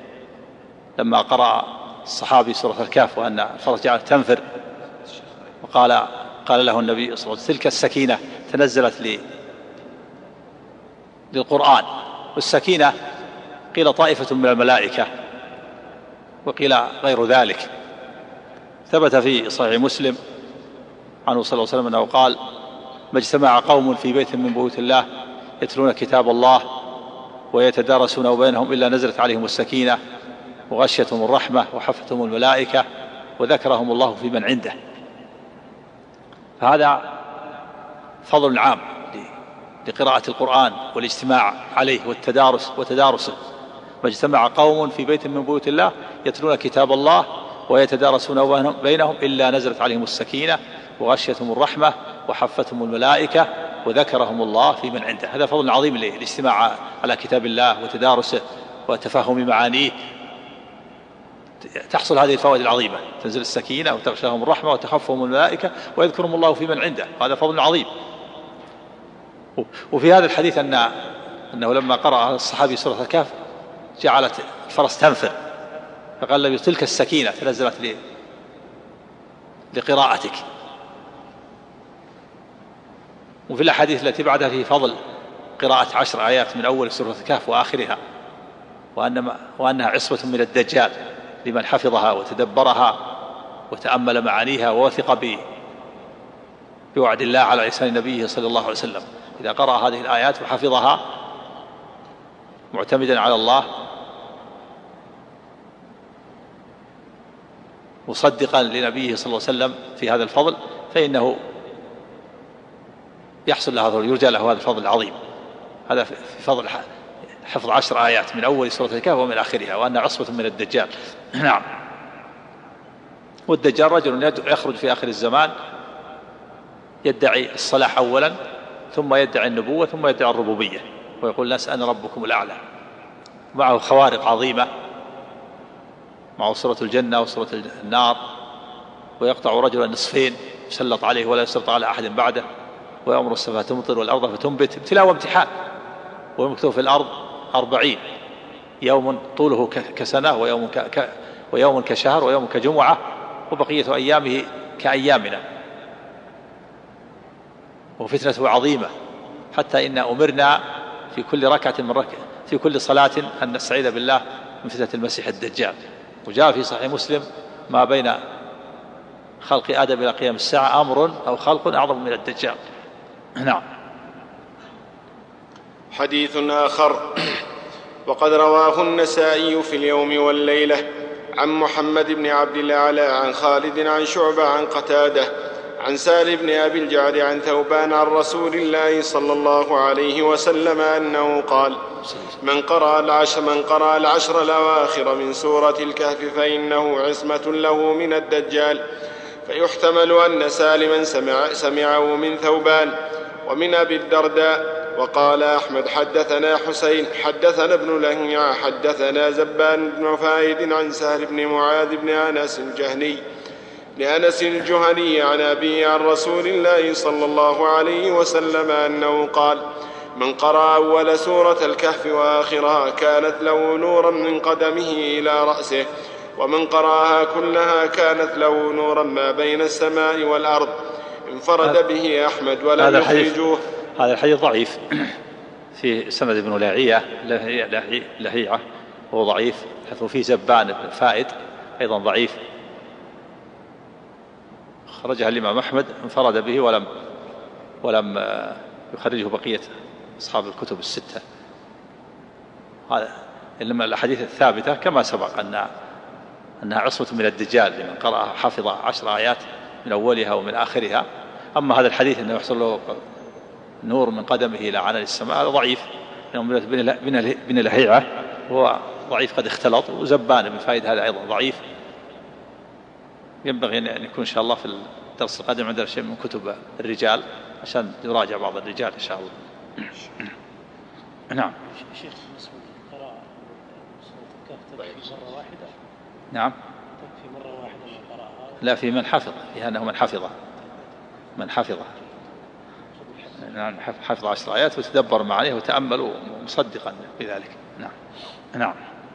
E: لما قرأ الصحابي سورة الكهف وأن الفرس جعلت تنفر، قال له النبي صلى الله عليه وسلم: تلك السكينة تنزلت للقرآن. والسكينة قيل طائفة من الملائكة، وقيل غير ذلك. ثبت في صحيح مسلم عنه صلى الله عليه وسلم أنه قال: ما اجتمع قوم في بيت من بيوت الله يتلون كتاب الله ويتدارسون بينهم إلا نزلت عليهم السكينة وغشيتهم الرحمة وحفتهم الملائكة وذكرهم الله في من عنده. فهذا فضل عام لقراءة القرآن والاجتماع عليه وتدارسه. ما اجتمع قوم في بيت من بيوت الله يتلون كتاب الله ويتدارسون بينهم إلا نزلت عليهم السكينة وغشيتهم الرحمة وحفتهم الملائكة وذكرهم الله في من عنده. هذا فضل عظيم للاجتماع على كتاب الله وتدارسه وتفهم معانيه. تحصل هذه الفوائد العظيمة: تنزل السكينة وتغشاهم الرحمة وتخفهم الملائكة ويذكرهم الله في من عنده. هذا فضل عظيم. وفي هذا الحديث أنه لما قرأ الصحابي سورة الكهف جعلت الفرس تنفر، فقال له: تلك السكينة تنزلت لقراءتك. وفي الأحاديث التي بعدها في فضل قراءة 10 آيات من أول سورة الكهف وآخرها، وأنها عصمة من الدجال لمن حفظها وتدبرها وتأمل معانيها ووثق بوعد الله على لسان نبيه صلى الله عليه وسلم. إذا قرأ هذه الآيات وحفظها معتمدا على الله مصدقا لنبيه صلى الله عليه وسلم في هذا الفضل، فإنه يحصل له يرجى له هذا الفضل العظيم. هذا في فضل حفظ 10 آيات من أول سورة الكهف ومن آخرها، وأن عصمة من الدجال. نعم. والدجال رجل يخرج في آخر الزمان يدعي الصلاح أولا، ثم يدعي النبوة، ثم يدعي الربوبية، ويقول: الناس أنا ربكم الأعلى. معه خوارق عظيمة، معه سورة الجنة وسورة النار، ويقطع رجلا نصفين يسلط عليه ولا يسلط على أحد بعده، ويأمر السماء تمطر والأرض فتنبت. ابتلاء وامتحان. ويمكث في الأرض 40 يوم طوله كسنة، ويوم ويوم كشهر ويوم كجمعة وبقية أيامه كأيامنا. وفتنته عظيمة حتى إن أمرنا في كل ركعة في كل صلاة أن نستعيذ بالله من فتنة المسيح الدجال. وجاء في صحيح مسلم ما بين خلق آدم إلى قيام الساعة أمر أو خلق أعظم من الدجال. نعم.
F: حديث آخر: وقد رواه النسائي في اليوم والليلة عن محمد بن عبد الأعلى عن خالد عن شعبة عن قتادة عن سالم بن أبي الجعد عن ثوبان عن رسول الله صلى الله عليه وسلم أنه قال: من قرأ العشر الأواخر من سورة الكهف فإنه عصمة له من الدجال. فيحتمل أن سالما سمعه من ثوبان ومن أبي الدرداء. وقال أحمد: حدثنا حسين حدثنا ابن لهيعة حدثنا زبان بن فائد عن سهل بن معاذ بن أنس الجهني عن أبيه عن رسول الله صلى الله عليه وسلم أنه قال: من قرأ أول سورة الكهف وآخرها كانت له نورا من قدمه إلى رأسه، ومن قرأها كلها كانت له نورا ما بين السماء والأرض. انفرد به أحمد ولم يخرجوه.
E: هذا الحديث ضعيف في سند ابن لهيعة هو ضعيف، وفيه زبان بن فائد أيضا ضعيف، خرجها الإمام أحمد انفرد به ولم يخرجه بقية أصحاب الكتب الستة. هذا إنما الأحاديث الثابتة كما سبق أنها عصمة من الدجال لمن قرأ حفظ 10 آيات من أولها ومن آخرها. أما هذا الحديث أنه يحصل له نور من قدمه إلى عنان السماء هذا ضعيف، بن لهيعة هو ضعيف قد اختلط، وزبان بن فائد هذا أيضا ضعيف. ينبغي أن يكون إن شاء الله في الدرس القادم عندنا شيء من كتب الرجال عشان يراجع بعض الرجال إن شاء الله. نعم.
G: شيخ بالنسبة للقراءة سورة الكهف تكفي مرة واحدة؟
E: نعم
G: تكفي مرة واحدة للقراءة؟
E: لا، في من حفظ، في أنه من حفظه حفظ 10 آيات وتدبر معانيه وتأمل مصدقا بذلك. نعم.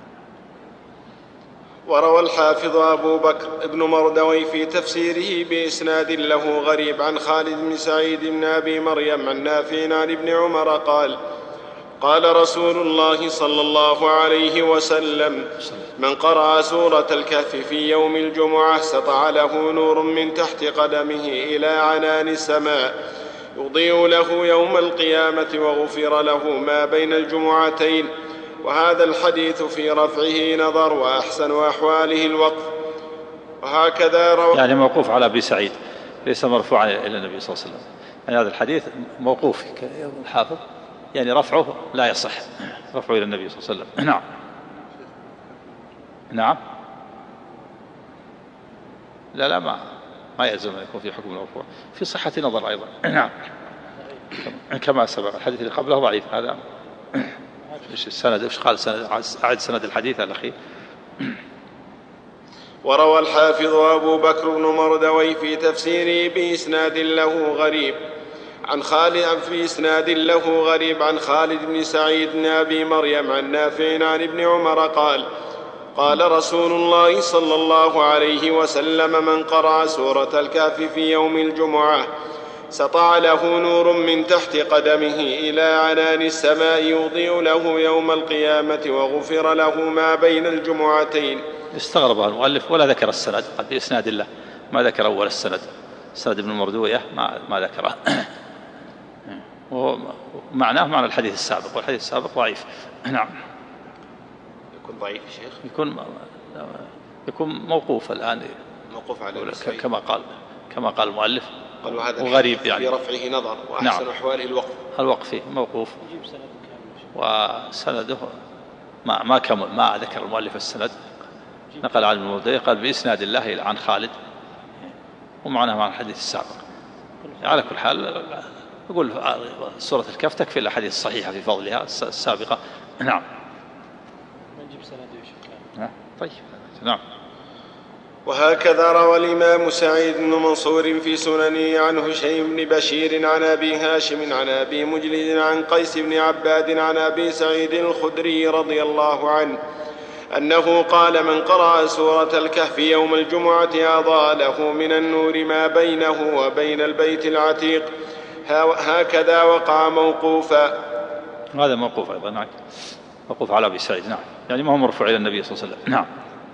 F: وروى الحافظ أبو بكر ابن مردوي في تفسيره بإسناد له غريب عن خالد بن سعيد بن أبي مريم عن نافع عن ابن عمر قال: قال رسول الله صلى الله عليه وسلم: من قرأ سورة الكهف في يوم الجمعة سطع له نور من تحت قدمه إلى عنان السماء يضيء له يوم القيامة وغفر له ما بين الجمعتين. وهذا الحديث في رفعه نظر، وأحسن أحواله الوقف. وهكذا روى،
E: يعني موقوف على أبي سعيد ليس مرفوعا إلى النبي صلى الله عليه وسلم. يعني هذا الحديث موقوف الحافظ، يعني رفعه لا يصح، رفعه إلى النبي صلى الله عليه وسلم. نعم. لا ما يلزم أن يكون في حكم المرفوع، في صحة نظر أيضا. نعم. كما سبق الحديث اللي قبله ضعيف. هذا إيش السند؟ إيش قال السند؟ أعد سند الحديث الأخير.
F: وروى الحافظ أبو بكر بن مردوي في تفسيره بإسناد له غريب عن خالد بن سعيد بن أبي مريم عن نافع عن ابن عمر قال: قال رسول الله صلى الله عليه وسلم: من قرأ سورة الكهف في يوم الجمعة سطع له نور من تحت قدمه إلى عنان السماء يضيء له يوم القيامة وغفر له ما بين الجمعتين.
E: استغرب المؤلف ولا ذكر السند، قد بإسناد الله، ما ذكر أول السند ابن مردوية ما ذكره. ومعناه معنى الحديث السابق، والحديث السابق ضعيف. نعم.
F: يكون ضعيف شيخ،
E: يكون موقوف الآن،
F: موقوف على
E: كما قال المؤلف.
F: وهذا
E: وغريب يعني
F: في رفعه نظر، وأحسن أحواله
E: الوقف فيه موقوف، وسنده ما كمل، ما ذكر المؤلف السند، نقل عن المردوية قال بإسناد الله عن خالد، ومعناه مع الحديث السابق. على كل حال يقول سورة الكهف تكفي الأحاديث الصحيحة في فضلها السابقة. نعم. طيب. نعم.
F: وهكذا روى الإمام سعيد بن منصور في سننه عن هشيم بن بشير عن أبي هاشم عن أبي مجلد عن قيس بن عباد عن أبي سعيد الخدري رضي الله عنه أنه قال: من قرأ سورة الكهف يوم الجمعة أضاء له من النور ما بينه وبين البيت العتيق. هكذا وقع موقوفا.
E: هذا موقوف أيضا، نعم، موقوف على أبي سعيد، نعم، يعني ما هو مرفوع إلى النبي صلى الله عليه وسلم. نعم.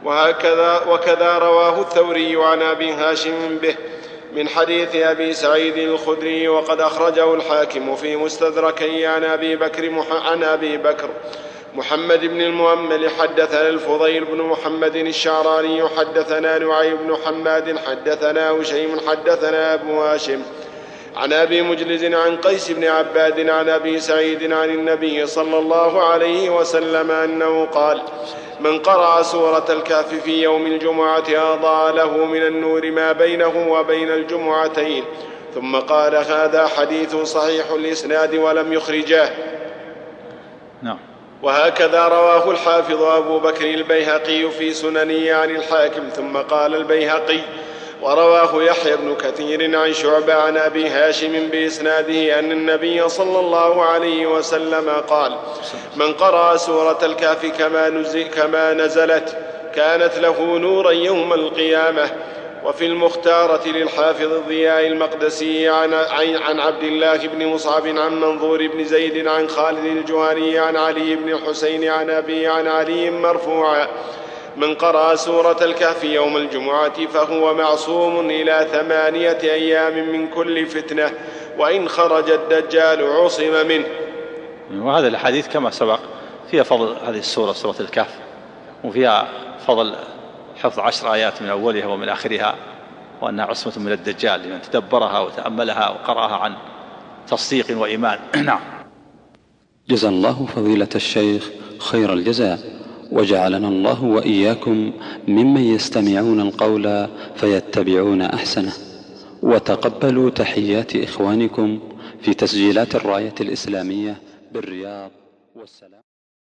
F: وكذا رواه الثوري عن أبي هاشم به من حديث أبي سعيد الخدري، وقد أخرجه الحاكم في مستدركه عن أبي بكر محمد بن المؤمل حدثنا الفضيل بن محمد الشعراني حدثنا نعيم بن حماد حدثنا هشيم حدثنا أبو هاشم عن أبي مجلز عن قيس بن عباد عن أبي سعيد عن النبي صلى الله عليه وسلم أنه قال: من قرأ سورة الكهف في يوم الجمعة أضاء له من النور ما بينه وبين الجمعتين. ثم قال: هذا حديث صحيح الإسناد ولم يخرجاه.
E: نعم.
F: وهكذا رواه الحافظ أبو بكر البيهقي في سننه عن الحاكم. ثم قال البيهقي: ورواه يحيى بن كثير عن شعبة عن أبي هاشم بإسناده أن النبي صلى الله عليه وسلم قال: من قرأ سورة الكهف كما نزلت كانت له نورا يوم القيامة. وفي المختارة للحافظ الضياء المقدسي عن عبد الله بن مصعب عن منظور بن زيد عن خالد الجهني عن علي بن الحسين عن أبي عن علي مرفوعا: من قرأ سورة الكهف يوم الجمعة فهو معصوم إلى 8 أيام من كل فتنة، وإن خرج الدجال عصم منه.
E: وهذا الحديث كما سبق فيها فضل هذه السورة، سورة الكهف، وفيها فضل حفظ 10 آيات من أولها ومن آخرها، وأنها عصمة من الدجال لمن تدبرها وتأملها وقرأها عن تصديق وإيمان. نعم.
A: جزا الله فضيلة الشيخ خير الجزاء، وجعلنا الله وإياكم ممن يستمعون القول فيتبعون أحسنه. وتقبلوا تحيات إخوانكم في تسجيلات الراية الإسلامية بالرياض والسلام.